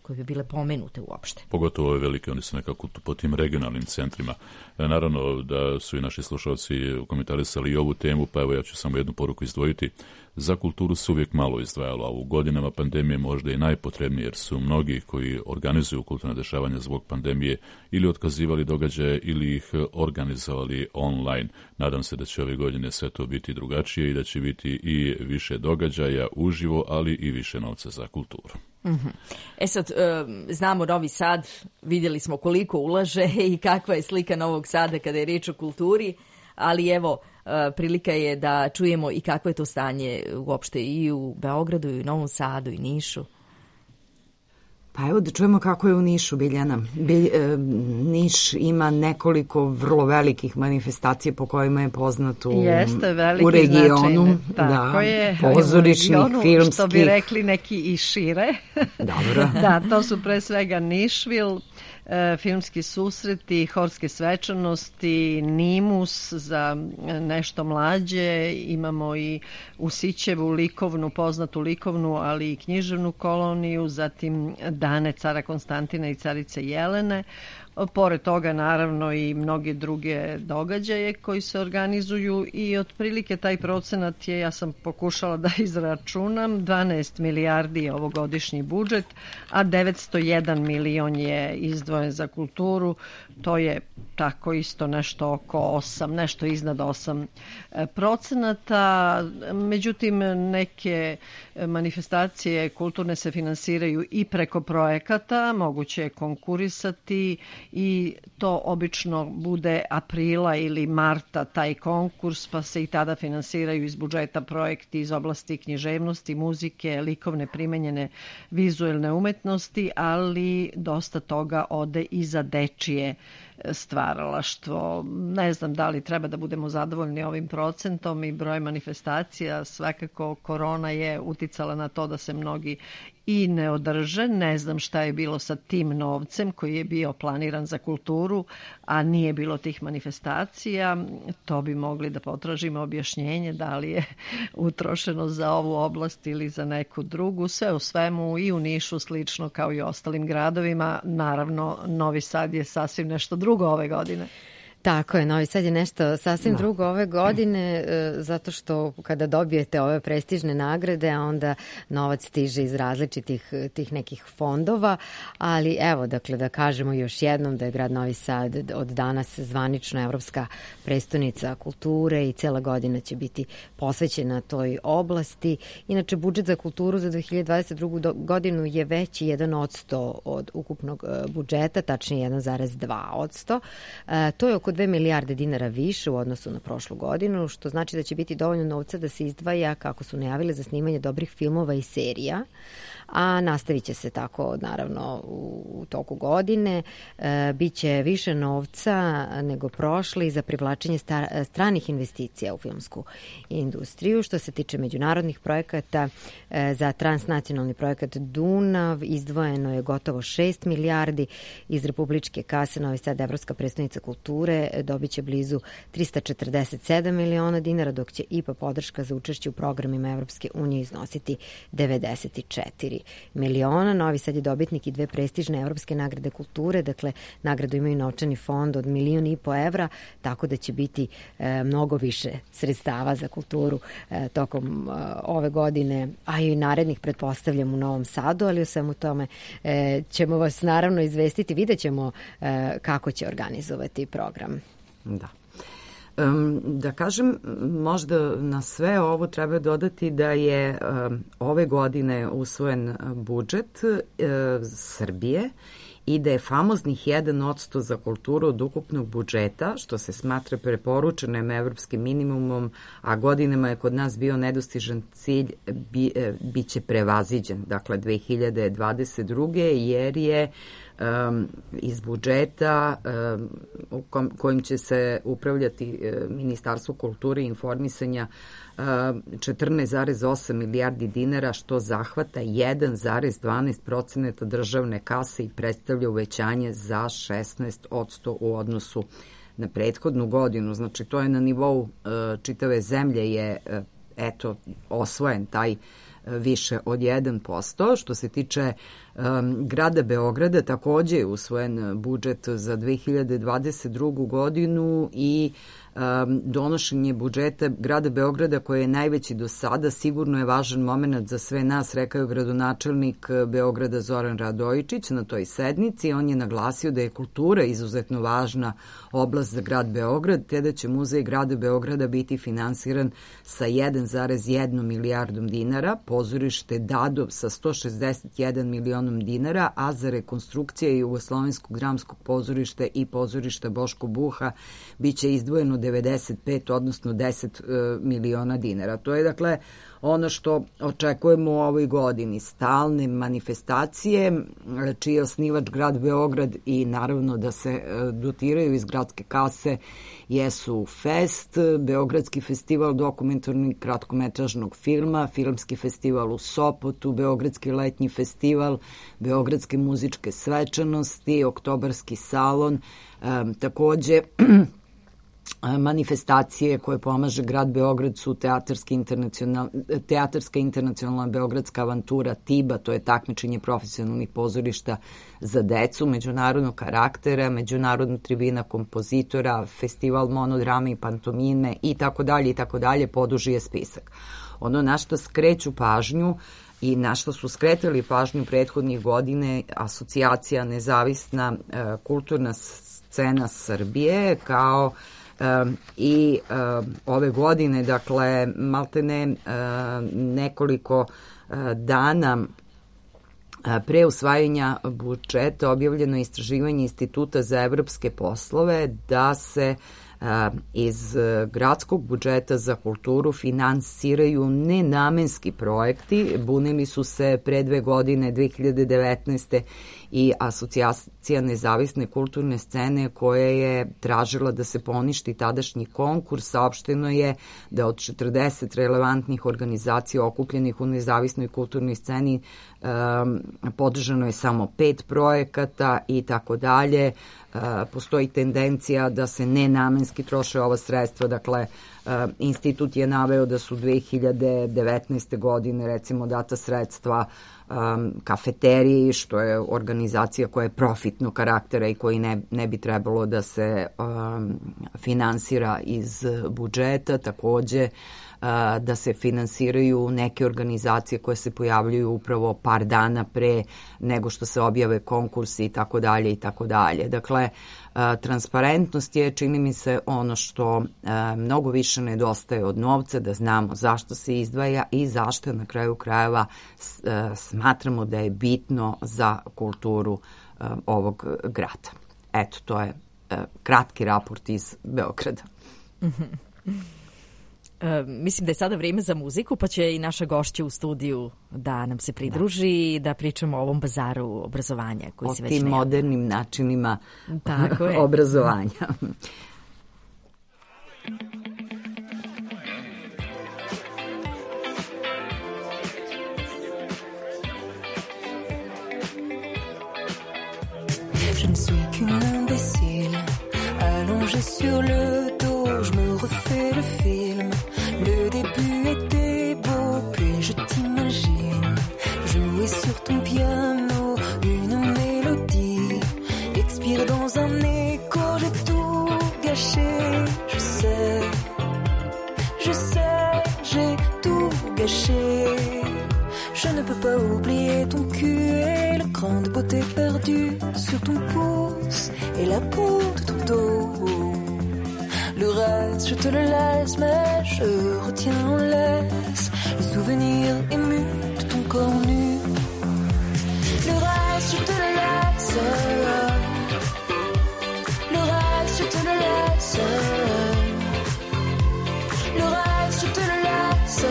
koje bi bile pomenute uopšte.
Pogotovo ove velike, oni su nekako po tim regionalnim centrima. Naravno da su i naši slušalci komentarisali i ovu temu, pa evo ja ću samo jednu poruku izdvojiti. Za kulturu se uvijek malo izdvajalo, a u godinama pandemije možda i najpotrebnije, jer su mnogi koji organizuju kulturne dešavanja zbog pandemije ili otkazivali događaje ili ih organizovali online. Nadam se da će ove godine sve to biti drugačije i da će biti i više događaja uživo, ali i više novca za kulturu.
Mm-hmm. E sad, znamo Novi Sad, vidjeli smo koliko ulaže i kakva je slika Novog Sada kada je riječ o kulturi, ali evo, prilika je da čujemo i kakvo je to stanje uopšte i u Beogradu, i u Novom Sadu, i Nišu.
Pa evo da čujemo kako je u Nišu, Biljana. Bilj, e, Niš ima nekoliko vrlo velikih manifestacija po kojima je poznat u,
Jeste, veliki
u regionu.
Značajne. Tako
da,
je.
Pozorišnih,
regionu,
filmskih.
Što bi rekli neki i šire.
Dobro.
Da, to su pre svega Nišvil, e, filmski susreti, horske svečanosti, Nimus za nešto mlađe, imamo i u Sićevu likovnu, poznatu likovnu, ali i književnu koloniju, zatim Dane cara Konstantina i carice Jelene. Pored toga naravno i mnoge druge događaje koji se organizuju i otprilike taj procenat je, ja sam pokušala da izračunam, dvanaest milijardi je ovogodišnji budžet, a devetsto jedan milion je izdvojen za kulturu, to je tako isto nešto oko osam, nešto iznad osam procenata. Međutim, neke manifestacije kulturne se finansiraju i preko projekata, moguće je konkurisati i to obično bude aprila ili marta taj konkurs, pa se i tada finansiraju iz budžeta projekti iz oblasti književnosti, muzike, likovne primenjene vizuelne umetnosti, ali dosta toga ode i za dečije stvaralaštvo. Ne znam da li treba da budemo zadovoljni ovim procentom i broj manifestacija. Svakako korona je uticala na to da se mnogi i ne održe. Ne znam šta je bilo sa tim novcem koji je bio planiran za kulturu, a nije bilo tih manifestacija. To bi mogli da potražimo objašnjenje da li je utrošeno za ovu oblast ili za neku drugu. Sve u svemu i u Nišu slično kao i u ostalim gradovima. Naravno, Novi Sad je sasvim nešto drugo ove godine.
Tako je, Novi Sad je nešto sasvim no. drugo ove godine, zato što kada dobijete ove prestižne nagrade, a onda novac stiže iz različitih tih nekih fondova, ali evo, dakle, da kažemo još jednom da je grad Novi Sad od danas zvanično evropska prestonica kulture i cela godina će biti posvećena toj oblasti. Inače, budžet za kulturu za dve hiljade dvadeset drugu godinu je veći jedan odsto od ukupnog budžeta, tačnije jedan zarez dva odsto. To je oko dve milijarde dinara više u odnosu na prošlu godinu, što znači da će biti dovoljno novca da se izdvaja, kako su najavili, za snimanje dobrih filmova i serija, a nastavit će se tako naravno u toku godine. E, biće više novca nego prošli za privlačenje star, stranih investicija u filmsku industriju. Što se tiče međunarodnih projekata, e, za transnacionalni projekat Dunav izdvojeno je gotovo šest milijardi iz republičke kase. Novi Sad, evropska prestonica kulture, dobit će blizu trista četrdeset sedam miliona dinara, dok će I P A podrška za učešće u programima Evropske unije iznositi devedeset četiri miliona. Novi Sad je dobitnik i dve prestižne evropske nagrade kulture, dakle nagradu imaju novčani fond od milion i po evra, tako da će biti e, mnogo više sredstava za kulturu e, tokom e, ove godine, a i narednih pretpostavljam u Novom Sadu, ali o svemu tome e, ćemo vas naravno izvestiti, vidjet ćemo e, kako će organizovati program.
Da. Um, da kažem, možda na sve ovo treba dodati da je um, ove godine usvojen budžet uh, Srbije i da je famoznih jedan odsto za kulturu od ukupnog budžeta, što se smatra preporučenim evropskim minimumom, a godinama je kod nas bio nedostižan cilj, bi, bit će prevaziđen, dakle dve hiljade dvadeset druge jer je Um, iz budžeta um, u kom, kojim će se upravljati uh, Ministarstvo kulture i informisanja uh, četrnaest zarez osam milijardi dinara, što zahvata jedan zarez dvanaest procenata državne kase i predstavlja uvećanje za šesnaest odsto u odnosu na prethodnu godinu. Znači, to je na nivou uh, čitave zemlje je uh, eto osvojen taj više od jedan posto. Što se tiče grada Beograda takođe je usvojen budžet za dve hiljade dvadeset drugu godinu i donošenje budžeta grada Beograda koji je najveći do sada sigurno je važan moment za sve nas, rekao je gradonačelnik Beograda Zoran Radojičić na toj sednici. On je naglasio da je kultura izuzetno važna oblast za grad Beograd, te da će muzej grada Beograda biti finansiran sa jedan zarez jedna milijardom dinara, pozorište Dadov sa sto šezdeset jedan milionom dinara, a za rekonstrukcije Jugoslovenskog dramskog pozorišta i pozorišta Boško Buha biće izdvojeno devedeset pet, odnosno deset miliona dinara. To je dakle ono što očekujemo u ovoj godini. Stalne manifestacije, čiji je osnivač grad Beograd i naravno da se dotiraju iz gradske kase, jesu Fest, Beogradski festival dokumentarnog kratkometražnog filma, Filmski festival u Sopotu, Beogradski letnji festival, Beogradske muzičke svečanosti, Oktobarski salon, takođe manifestacije koje pomaže grad Beograd su teatarska internacional, teatarska internacionalna beogradska avantura Tiba, to je takmičenje profesionalnih pozorišta za decu, međunarodnog karaktera, međunarodna tribina kompozitora, festival monodrame i pantomime i tako dalje i tako dalje, poduži je spisak. Ono na što skreću pažnju i na što su skretali pažnju prethodnih godine asocijacija Nezavisna e, kulturna scena Srbije kao Um, i um, ove godine, dakle, maltene uh, nekoliko uh, dana uh, pre usvajanja budžeta objavljeno istraživanje Instituta za evropske poslove da se uh, iz uh, gradskog budžeta za kulturu finansiraju nenamenski projekti. Bunili su se pre dve godine, dve hiljade devetnaeste i asocijacija Nezavisne kulturne scene koja je tražila da se poništi tadašnji konkurs. Saopšteno je da od četrdeset relevantnih organizacija okupljenih u nezavisnoj kulturnoj sceni um, podržano je samo pet projekata i tako dalje. Uh, postoji tendencija da se nenamenski troše ova sredstva, dakle uh, institut je naveo da su dve hiljade devetnaeste godine recimo data sredstva um, kafeteriji, što je organizacija koja je profitnog karaktera i koji ne, ne bi trebalo da se um, finansira iz budžeta, takođe uh, da se finansiraju neke organizacije koje se pojavljuju upravo par dana pre nego što se objave konkursi i tako dalje i tako dalje. Dakle, uh, transparentnost je, čini mi se, ono što uh, mnogo više nedostaje od novca, da znamo zašto se izdvaja i zašto na kraju krajeva uh, smatramo da je bitno za kulturu uh, ovog grada. Eto, to je uh, kratki raport iz Beograda.
E, mislim da je sada vrijeme za muziku, pa će i naša gošća u studiju da nam se pridruži i da. da pričamo o ovom bazaru obrazovanja koji
o
se već
tim
nema.
Modernim načinima
Tako je.
obrazovanja.
Je ne suis qu'une imbécile, allongée sur le dos, je me refais le film. Le début était beau, puis je t'imagine jouer sur ton piano une mélodie, expire dans un écho, j'ai tout gâché. Je sais, je sais, j'ai tout gâché. Je ne peux pas oublier ton cul et le cran de beauté perdu sur ton pouce et la peau de ton dos. Le reste, je te le laisse, mais je retiens en laisse le souvenir ému de ton corps nu. Le reste, je te le laisse. Le reste, je te le laisse. Le reste, je te le laisse.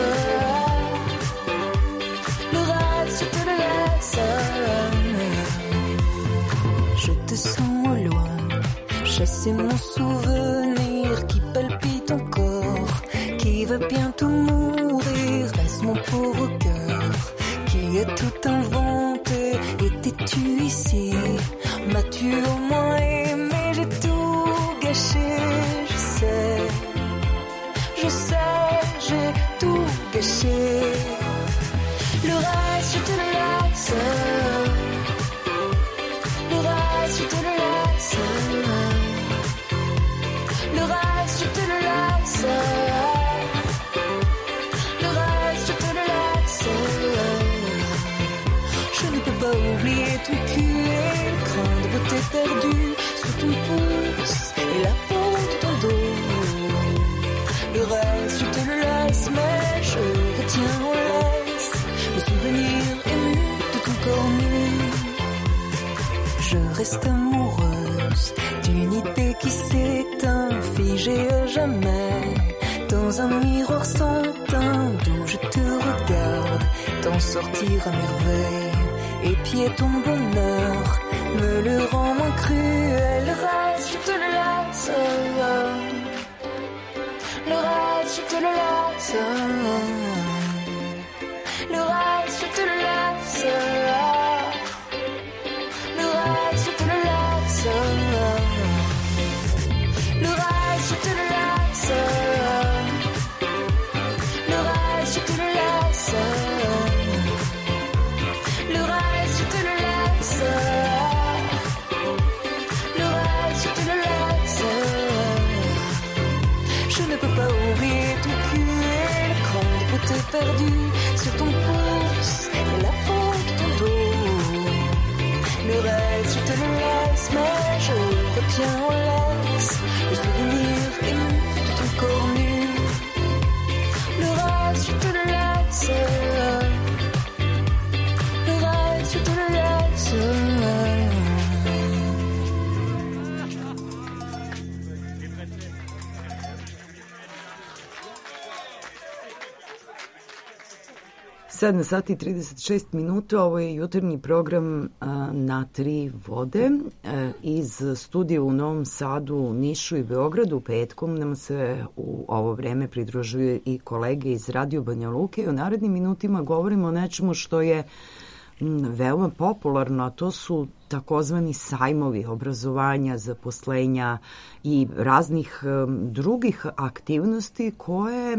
Le reste, je te le laisse. Je te sens au loin, chasser mon souvenir qui palpite encore, qui va bientôt mourir. Reste mon pauvre cœur qui a tout inventé. Étais-tu ici? M'as-tu au moins aimé? J'ai tout gâché. Je sais, je sais, j'ai tout gâché. Le reste, je te le laisse. ton cul et le grain de beauté perdu sous ton pouce et la peau de ton dos. Le reste, je te le laisse, mais je retiens en laisse le souvenir ému de ton corps nu. Je reste amoureuse d'une idée qui s'éteint, figée à jamais dans un miroir sans teint d'où je te regarde t'en sortir à merveille. Épier ton bonheur me le rend moins cruel. Le reste, je te le laisse. Le reste, je te le laisse. Le reste, je te le laisse. Le reste, je te le laisse. Le reste, je te le laisse. Le reste, je te le laisse. Le reste, je te le laisse. Le reste, je te le laisse. Je ne peux pas oublier ton cul et le cran de beauté perdu sur ton pouce et la peau de ton dos. Le reste, je te le laisse, mais je retiens en laisse le souvenir ému de ton corps nu. Le reste, je te le laisse. Le reste, je te le laisse.
sedam sati i trideset šest minuta, ovo je jutarnji program a, na tri vode a, iz studija u Novom Sadu, Nišu i Beogradu. Petkom nam se u ovo vreme pridružuju i kolege iz Radio Banja Luke i u narednim minutima govorimo o nečemu što je m, veoma popularno, a to su takozvani sajmovi obrazovanja, zaposlenja i raznih um, drugih aktivnosti koje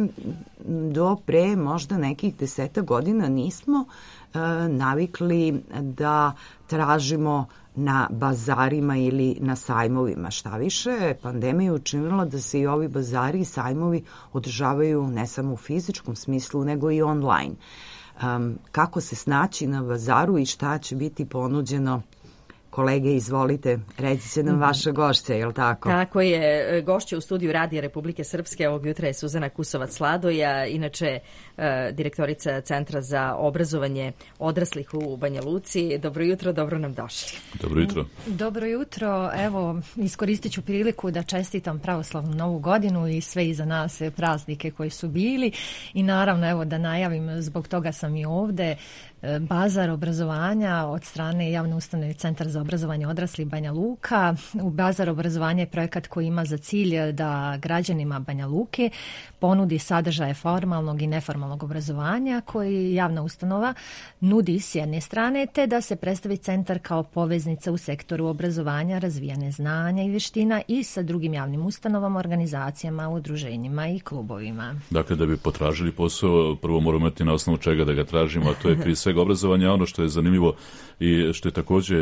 do pre možda nekih deseta godina nismo uh, navikli da tražimo na bazarima ili na sajmovima. Šta više, pandemija je učinila da se i ovi bazari i sajmovi održavaju ne samo u fizičkom smislu, nego i online. Um, kako se snaći na bazaru i šta će biti ponuđeno? Kolege, izvolite, recite nam vaša gošća, je li tako?
Tako je, gošća u studiju Radija Republike Srpske ovog jutra je Suzana Kusovac-Ladoja, inače e, direktorica Centra za obrazovanje odraslih u Banja Luci. Dobro jutro, dobro nam došli.
Dobro jutro.
Dobro jutro, evo, iskoristit ću priliku da čestitam pravoslavnu novu godinu i sve iza nas praznike koji su bili i naravno, evo, da najavim, zbog toga sam i ovde, bazar obrazovanja od strane javne ustanove Centar za obrazovanje odraslih Banja Luka. U bazar obrazovanja je projekat koji ima za cilj da građanima Banja Luke ponudi sadržaje formalnog i neformalnog obrazovanja koji javna ustanova nudi s jedne strane, te da se predstavi centar kao poveznica u sektoru obrazovanja, razvijane znanja i vještina i sa drugim javnim ustanovama, organizacijama, udruženjima i klubovima.
Dakle, da bi potražili posao, prvo moramo imati na osnovu čega da ga tražimo, a to je prije svega obrazovanja. Ono što je zanimljivo i što je također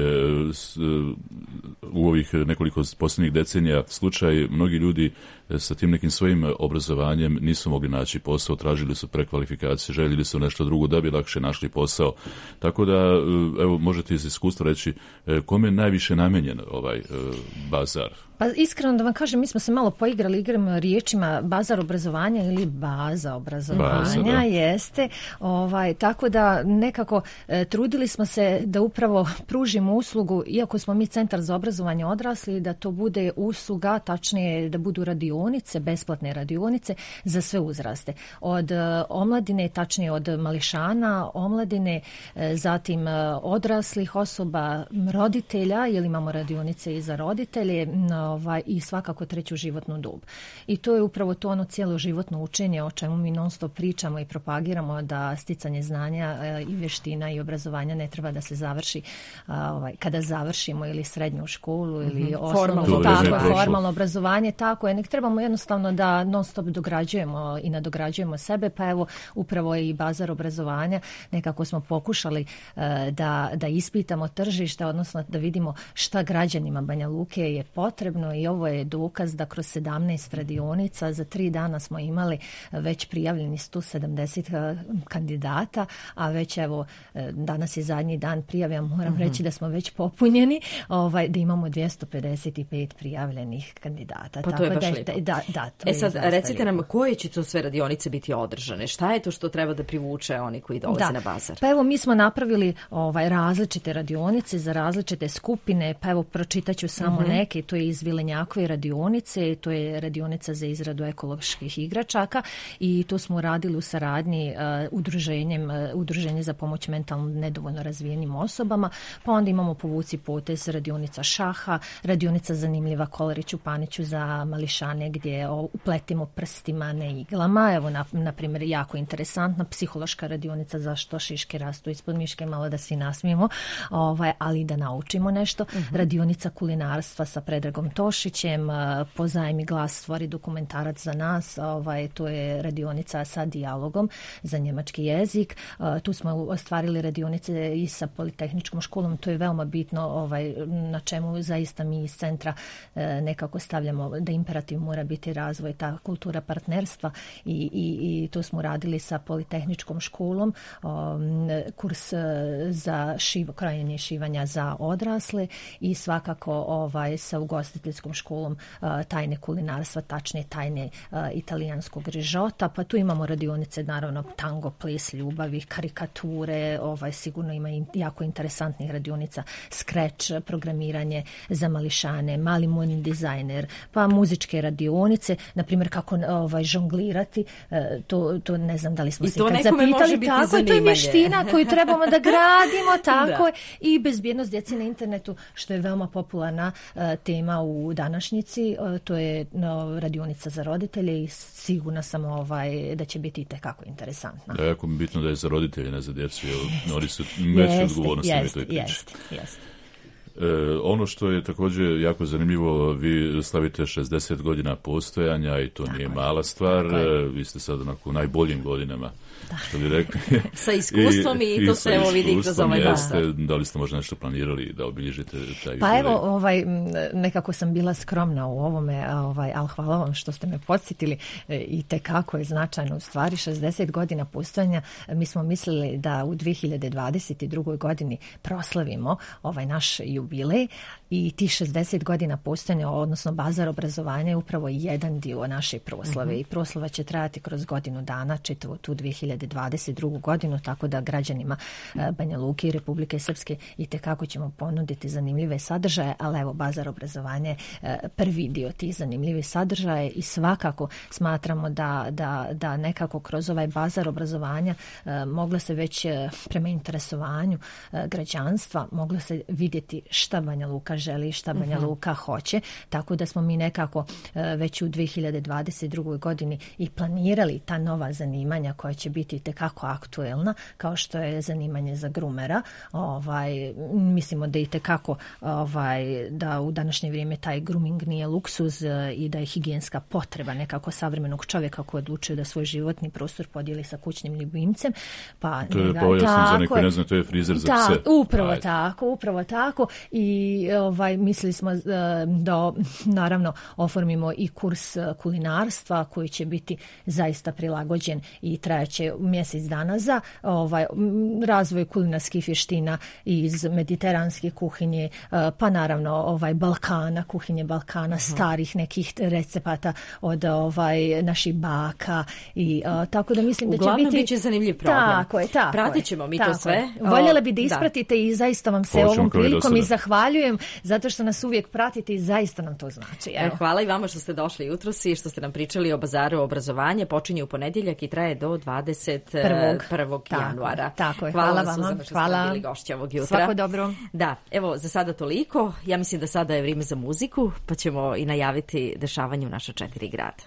u ovih nekoliko posljednjih decenija slučaj, mnogi ljudi sa tim nekim svojim obrazovanjem nisu mogli naći posao, tražili su prekvalifikacije, željeli su nešto drugo da bi lakše našli posao. Tako da, evo, možete iz iskustva reći kome je najviše namenjen ovaj bazar?
Pa iskreno da vam kažem, mi smo se malo poigrali igramo riječima bazar obrazovanja ili baza obrazovanja, baza, da. Jeste. Ovaj, tako da nekako e, trudili smo se da upravo pružimo uslugu, iako smo mi Centar za obrazovanje odraslih, da to bude usluga, tačnije da budu radionice, besplatne radionice za sve uzraste. Od e, omladine, tačnije od mališana, omladine, e, zatim e, odraslih osoba, roditelja, jer imamo radionice i za roditelje, no, Ovaj, i svakako treću životnu dob. I to je upravo to ono cijelo životno učenje o čemu mi non stop pričamo i propagiramo, da sticanje znanja e, i vještina i obrazovanja ne treba da se završi a, ovaj, kada završimo ili srednju školu ili mm-hmm. osnovno, tako, formalno obrazovanje, tako je. Nek trebamo jednostavno da non stop dograđujemo i nadograđujemo sebe, pa evo upravo i bazar obrazovanja nekako smo pokušali e, da, da ispitamo tržište, odnosno da vidimo šta građanima Banja Luke je potrebno potrebno i ovo je dokaz da kroz sedamnaest radionica za tri dana smo imali već prijavljeni sto sedamdeset kandidata, a već evo danas je zadnji dan prijave, ja moram mm-hmm. reći da smo već popunjeni, ovaj, da imamo dvjesto pedeset pet prijavljenih kandidata.
Pa
Tako
to je baš
da,
lijepo.
Da, da, to
e sad,
je
recite
lijepo.
nam koje će to sve radionice biti održane? Šta je to što treba da privuče oni koji dolaze
Da.
na bazar?
Pa evo mi smo napravili ovaj, različite radionice za različite skupine, pa evo pročitaću samo
Mhm.
neke, to je iz Vilenjakove radionice, to je radionica za izradu ekoloških igračaka i to smo radili u saradnji uh, udruženjem, uh, udruženje za pomoć mentalno nedovoljno razvijenim osobama, pa onda imamo Povuci potez, radionica šaha, radionica zanimljiva Kolariću Paniću za mališane gdje o, upletimo prstima, ne iglama, evo na, na primjer jako interesantna psihološka radionica zašto šiške rastu ispod miške, malo da svi nasmijemo, ovaj, ali da naučimo nešto. Uh-huh. Radionica kulinarstva sa Predragom Tošićem, Pozajmi glas stvori dokumentarac za nas, ovaj, to je radionica sa dijalogom za njemački jezik. Tu smo ostvarili radionice i sa Politehničkom školom, to je veoma bitno, ovaj, na čemu zaista mi iz centra nekako stavljamo da imperativ mora biti razvoj, ta kultura partnerstva i, i, i to smo radili sa Politehničkom školom, um, kurs za šiv, krojenje šivanja za odrasle i svakako ovaj, sa ugostiteljskom školom uh, tajne kulinarstva, tačnije tajne uh, italijanskog rižota, pa tu imamo radionice naravno tango, ples ljubavi, karikature, ovaj, sigurno ima i jako interesantnih radionica, scratch, programiranje za mališane, mali modni dizajner, pa muzičke radionice, na primjer kako ovaj, žonglirati, uh, to, to ne znam da li smo
I
se
to
kad
nekome može
zapitali,
biti
tako
zanimanje.
to je vještina koju trebamo da gradimo, tako
Da.
je, i bezbjednost djece na internetu, što je veoma popularna uh, tema u današnjici, uh, to je no, radionica za roditelje i sigurna sam ovaj, da će biti itekako interesantna.
Da, jako bitno da je za roditelje, ne za djecu, jer oni su veće odgovornosti u toj priči.
Jeste, jeste.
E, ono što je također jako zanimljivo, vi slavite šezdeset godina postojanja i to tako nije je. Mala stvar, e, vi ste sad onako u najboljim godinama, da. Što bi rekli.
Sa iskustvom i, i to se evo vidi kroz ovaj dan.
Da li ste možda nešto planirali da obilježite taj
Pa
jubilej?
evo, ovaj, nekako sam bila skromna u ovome, ovaj, ali hvala vam što ste me podsjetili i tekako je značajno. U stvari, šezdeset godina postojanja, mi smo mislili da u dvije hiljade dvadeset druge godini proslavimo ovaj naš jubilej i ti šezdeset godina postojanja, odnosno bazar obrazovanja je upravo jedan dio naše proslave. Mm-hmm. I proslava će trajati kroz godinu dana, čitavu tu dvije hiljade dvadeset drugu godinu, tako da građanima Banja Luke i Republike Srpske i tekako ćemo ponuditi zanimljive sadržaje, ali evo bazar obrazovanja je prvi dio tih zanimljivih sadržaja i svakako smatramo da, da, da nekako kroz ovaj bazar obrazovanja moglo se već prema interesovanju građanstva, moglo se vidjeti šta Banja Luka želi, šta Banja uh-huh. Luka hoće, tako da smo mi nekako već u dvije hiljade dvadeset druge godini i planirali ta nova zanimanja koja će biti itekako aktuelna, kao što je zanimanje za grumera. Ovaj, mislimo da itekako ovaj, da u današnje vrijeme taj grooming nije luksuz i da je higijenska potreba nekako savremenog čovjeka koji odlučuje da svoj životni prostor podijeli sa kućnim ljubimcem. Pa,
to je
njega,
pojasno za neko ne znam, to je frizer za
da,
pse.
Upravo
Ajde.
tako, upravo tako i ovaj, mislili smo da naravno oformimo i kurs kulinarstva koji će biti zaista prilagođen i trajaće mjesec dana za ovaj, razvoj kulinarskih vještina iz mediteranske kuhinje, pa naravno ovaj, Balkana, kuhinje Balkana, uh-huh. starih nekih recepata od ovaj, naših baka i uh, tako da mislim
Uglavnom,
da će biti...
bit će zanimljiv program.
Tako je, tako
Pratit ćemo mi
tako
to sve.
Je. Voljela bi da ispratite
da.
I zaista vam se
Počemo
ovom prilikom i
sada.
Zahvaljujem zato što nas uvijek pratite i zaista nam to znači. Evo.
Hvala i vama što ste došli jutros i što ste nam pričali o bazaru obrazovanja. Počinje u ponedjeljak i traje do dvadeset prvog januara.
Tako je.
Hvala,
Hvala
vam,
vama.
Suzana, što
Hvala.
ste bili gošća ovog jutra.
Svako dobro.
Da, evo za sada toliko. Ja mislim da sada je vrijeme za muziku, pa ćemo i najaviti dešavanje u naša četiri grada.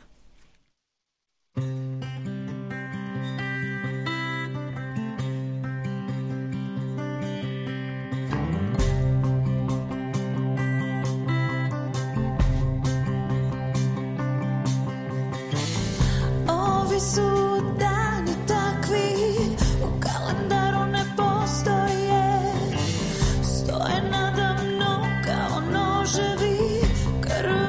Ovi su dani takvi, u kalendaru ne postoje, stoje nada mnom kao noževi, krv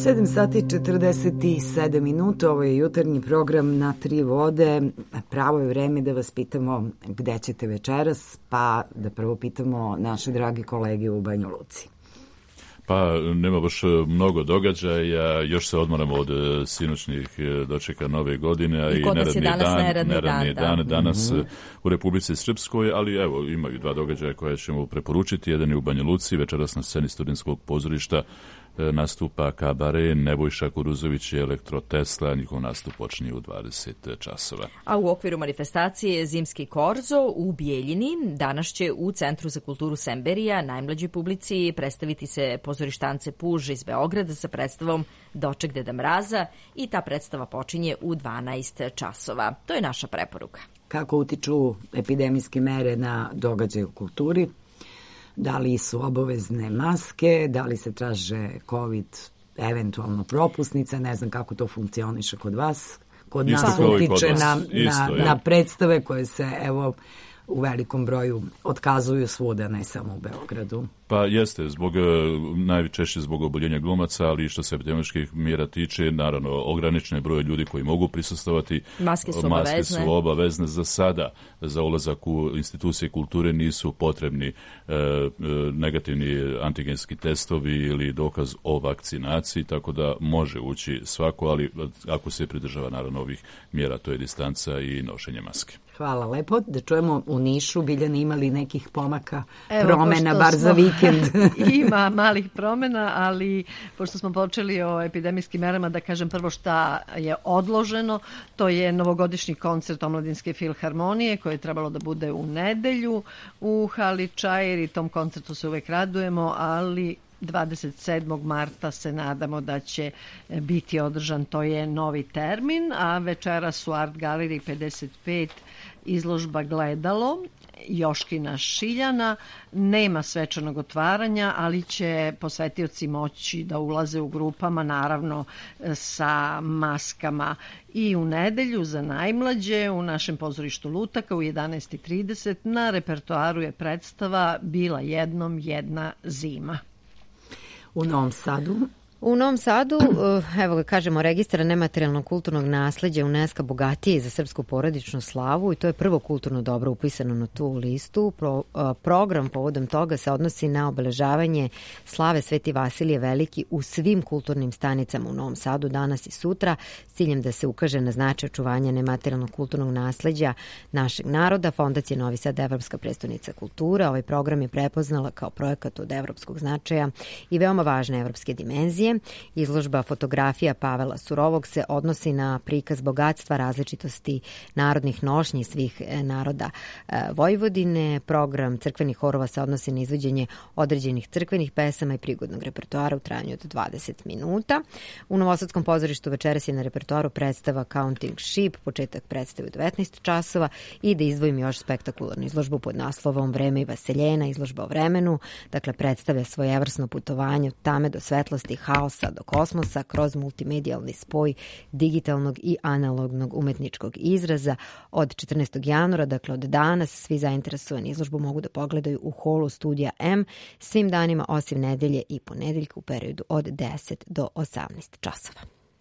sedam sati četrdeset sedam minuta, ovo je jutarnji program Na tri vode. Pravo je vreme da vas pitamo gde ćete večeras, pa da prvo pitamo naše dragi kolege u Banja Luci.
Pa nema baš mnogo događaja, još se odmaramo od sinoćnih dočeka nove godine, a i, i neradni dan, neradni dan, dan, dan danas mm-hmm. u Republici Srpskoj, ali evo imaju dva događaja koje ćemo preporučiti. Jedan je u Banja Luci, večeras na sceni Studentskog pozorišta nastupa kabare Nebojša Kuruzović i Elektro Tesla, njihov nastup počinje u dvadeset časova.
A u okviru manifestacije Zimski korzo u Bijeljini danas će u Centru za kulturu Semberija najmlađoj publici predstaviti se pozorištance Puž iz Beograda sa predstavom Doček Deda Mraza i ta predstava počinje u dvanaest časova. To je naša preporuka.
Kako utiču epidemijske mere na događaje u kulturi? Da li su obavezne maske, da li se traže COVID, eventualno propusnica, ne znam kako to funkcioniše kod vas. Kod
isto
nas utiče na,
isto,
na, na predstave koje se evo u velikom broju otkazuju svuda, ne samo u Beogradu.
Pa jeste, zbog, najčešće zbog oboljenja glumaca, ali što se epidemioloških mjera tiče, naravno, ograničen je broj ljudi koji mogu prisustvovati.
Maske su
Maske
obavezne.
su obavezne za sada. Za ulazak u institucije kulture nisu potrebni e, negativni antigenski testovi ili dokaz o vakcinaciji, tako da može ući svako, ali ako se pridržava naravno ovih mjera, to je distanca i nošenje maske.
Hvala lepo. Da čujemo u Nišu, Biljana, imali nekih pomaka,
Evo,
promena, bar za vikend?
Ima malih promena, ali pošto smo počeli o epidemijskim merama, da kažem prvo šta je odloženo, to je novogodišnji koncert Omladinske filharmonije koje je trebalo da bude u nedelju u hali Čair i tom koncertu se uvek radujemo, ali dvadeset sedmog marta se nadamo da će biti održan, to je novi termin, a večeras u Art Galeriji pedeset pet izložba Gledalo Joškina Šiljana. Nema svečanog otvaranja, ali će posetioci moći da ulaze u grupama, naravno sa maskama. I u nedelju za najmlađe u našem pozorištu Lutaka u jedanaest i trideset na repertoaru je predstava Bila jednom jedna zima.
U Novom Sadu?
U Novom Sadu, evo ga kažemo, registra nematerijalnog kulturnog nasleđa UNESCO bogatije za srpsku porodičnu slavu i to je prvo kulturno dobro upisano na tu listu. Pro, program povodom toga se odnosi na obeležavanje slave Sveti Vasilije Veliki u svim kulturnim stanicama u Novom Sadu danas i sutra s ciljem da se ukaže na značaj očuvanja nematerijalnog kulturnog nasleđa našeg naroda. Fondacija Novi Sad Evropska prestonica kulture. Ovaj program je prepoznala kao projekat od evropskog značaja i veoma važne evropske dimenzije. Izložba fotografija Pavela Surovog se odnosi na prikaz bogatstva različitosti narodnih nošnji svih naroda Vojvodine. Program crkvenih horova se odnosi na izvođenje određenih crkvenih pesama i prigodnog repertoara u trajanju od dvadeset minuta. U Novosadskom pozorištu večeras je na repertoaru predstava Counting Sheep, početak predstave u devetnaest časova i da izdvojim još spektakularnu izložbu pod naslovom Vreme i vaseljena, izložba o vremenu. Dakle, predstavlja svojevrsno putovanje od tame do svetlosti, haosa do kosmosa kroz multimedijalni spoj digitalnog i analognog umetničkog izraza od četrnaestog januara, dakle od danas. Svi zainteresovani izložbu mogu da pogledaju u holu studija M svim danima osim nedelje i ponedeljka u periodu od deset do osamnaest časova.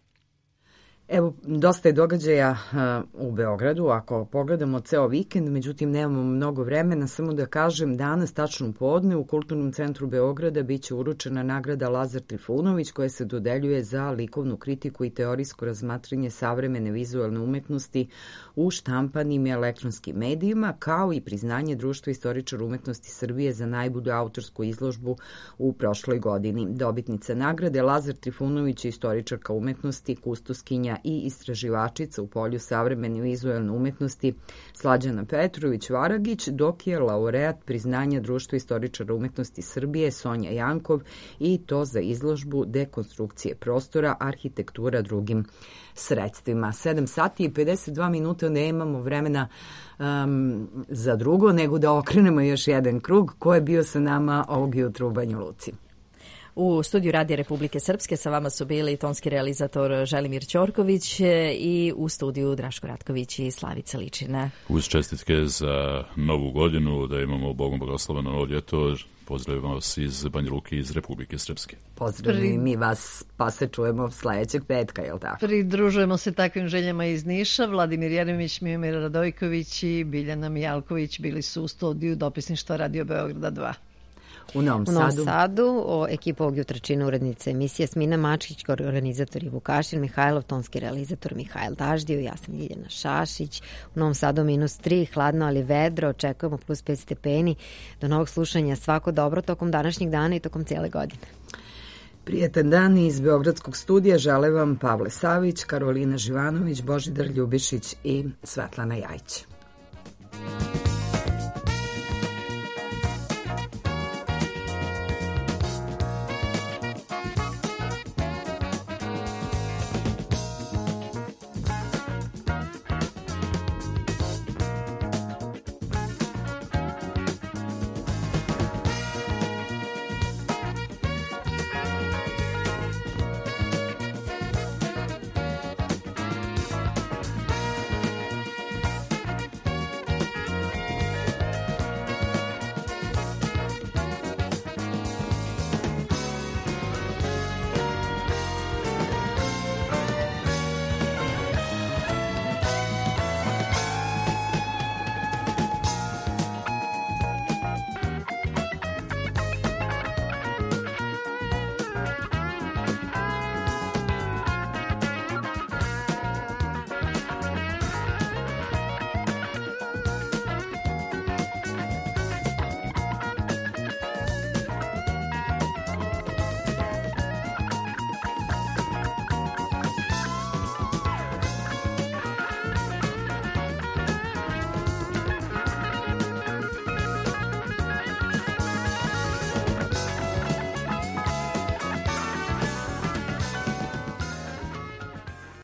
Evo, dosta je događaja uh, u Beogradu, ako pogledamo ceo vikend, međutim nemamo mnogo vremena, samo da kažem, danas tačno u podne u Kulturnom centru Beograda biće uručena nagrada Lazar Trifunović koja se dodeljuje za likovnu kritiku i teorijsko razmatranje savremene vizualne umetnosti u štampanim i elektronskim medijima, kao i priznanje Društva istoričara umetnosti Srbije za najbolju autorsku izložbu u prošloj godini. Dobitnica nagrade Lazar Trifunović je istoričarka umetnosti, kustoskinja i istraživačica u polju savremene vizualne umetnosti Slađana Petrović-Varagić, dok je laureat priznanja Društva istoričara umetnosti Srbije Sonja Jankov i to za izložbu Dekonstrukcije prostora, arhitektura drugim sredstvima. sedam sati i pedeset dva minuta, nemamo vremena um, za drugo, nego da okrenemo još jedan krug. Ko je bio sa nama ovog jutra u Banja Luci?
U U studiju Radija Republike Srpske sa vama su bili tonski realizator Želimir Ćorković i u studiju Draško Ratković i Slavica Ličina.
Uz čestitke za novu godinu, da imamo Bogom blagosloveno novo ljeto, pozdravimo vas iz Banja Luke iz Republike Srpske.
Pozdravimo mi vas, pa se čujemo sledećeg petka, je li tako?
Pridružujemo se takvim željama iz Niša. Vladimir Jeremić, Mijomir Radojković i Biljana Mijalković bili su u studiju dopisništva Radio Beograda dva.
U Novom Sadu.
U Novom Sadu, o ekipu ovog jutra čine urednice emisije Smina Mačkić, organizator je Vukašin Mihajlov, tonski realizator Mihajl Daždio, ja sam Ljiljana Šašić. U Novom Sadu minus tri, hladno ali vedro, očekujemo plus pet stepeni. Do novog slušanja, svako dobro tokom današnjeg dana i tokom cijele godine.
Prijetan dan iz Beogradskog studija žele vam Pavle Savić, Karolina Živanović, Božidar Ljubišić i Svetlana Jajić.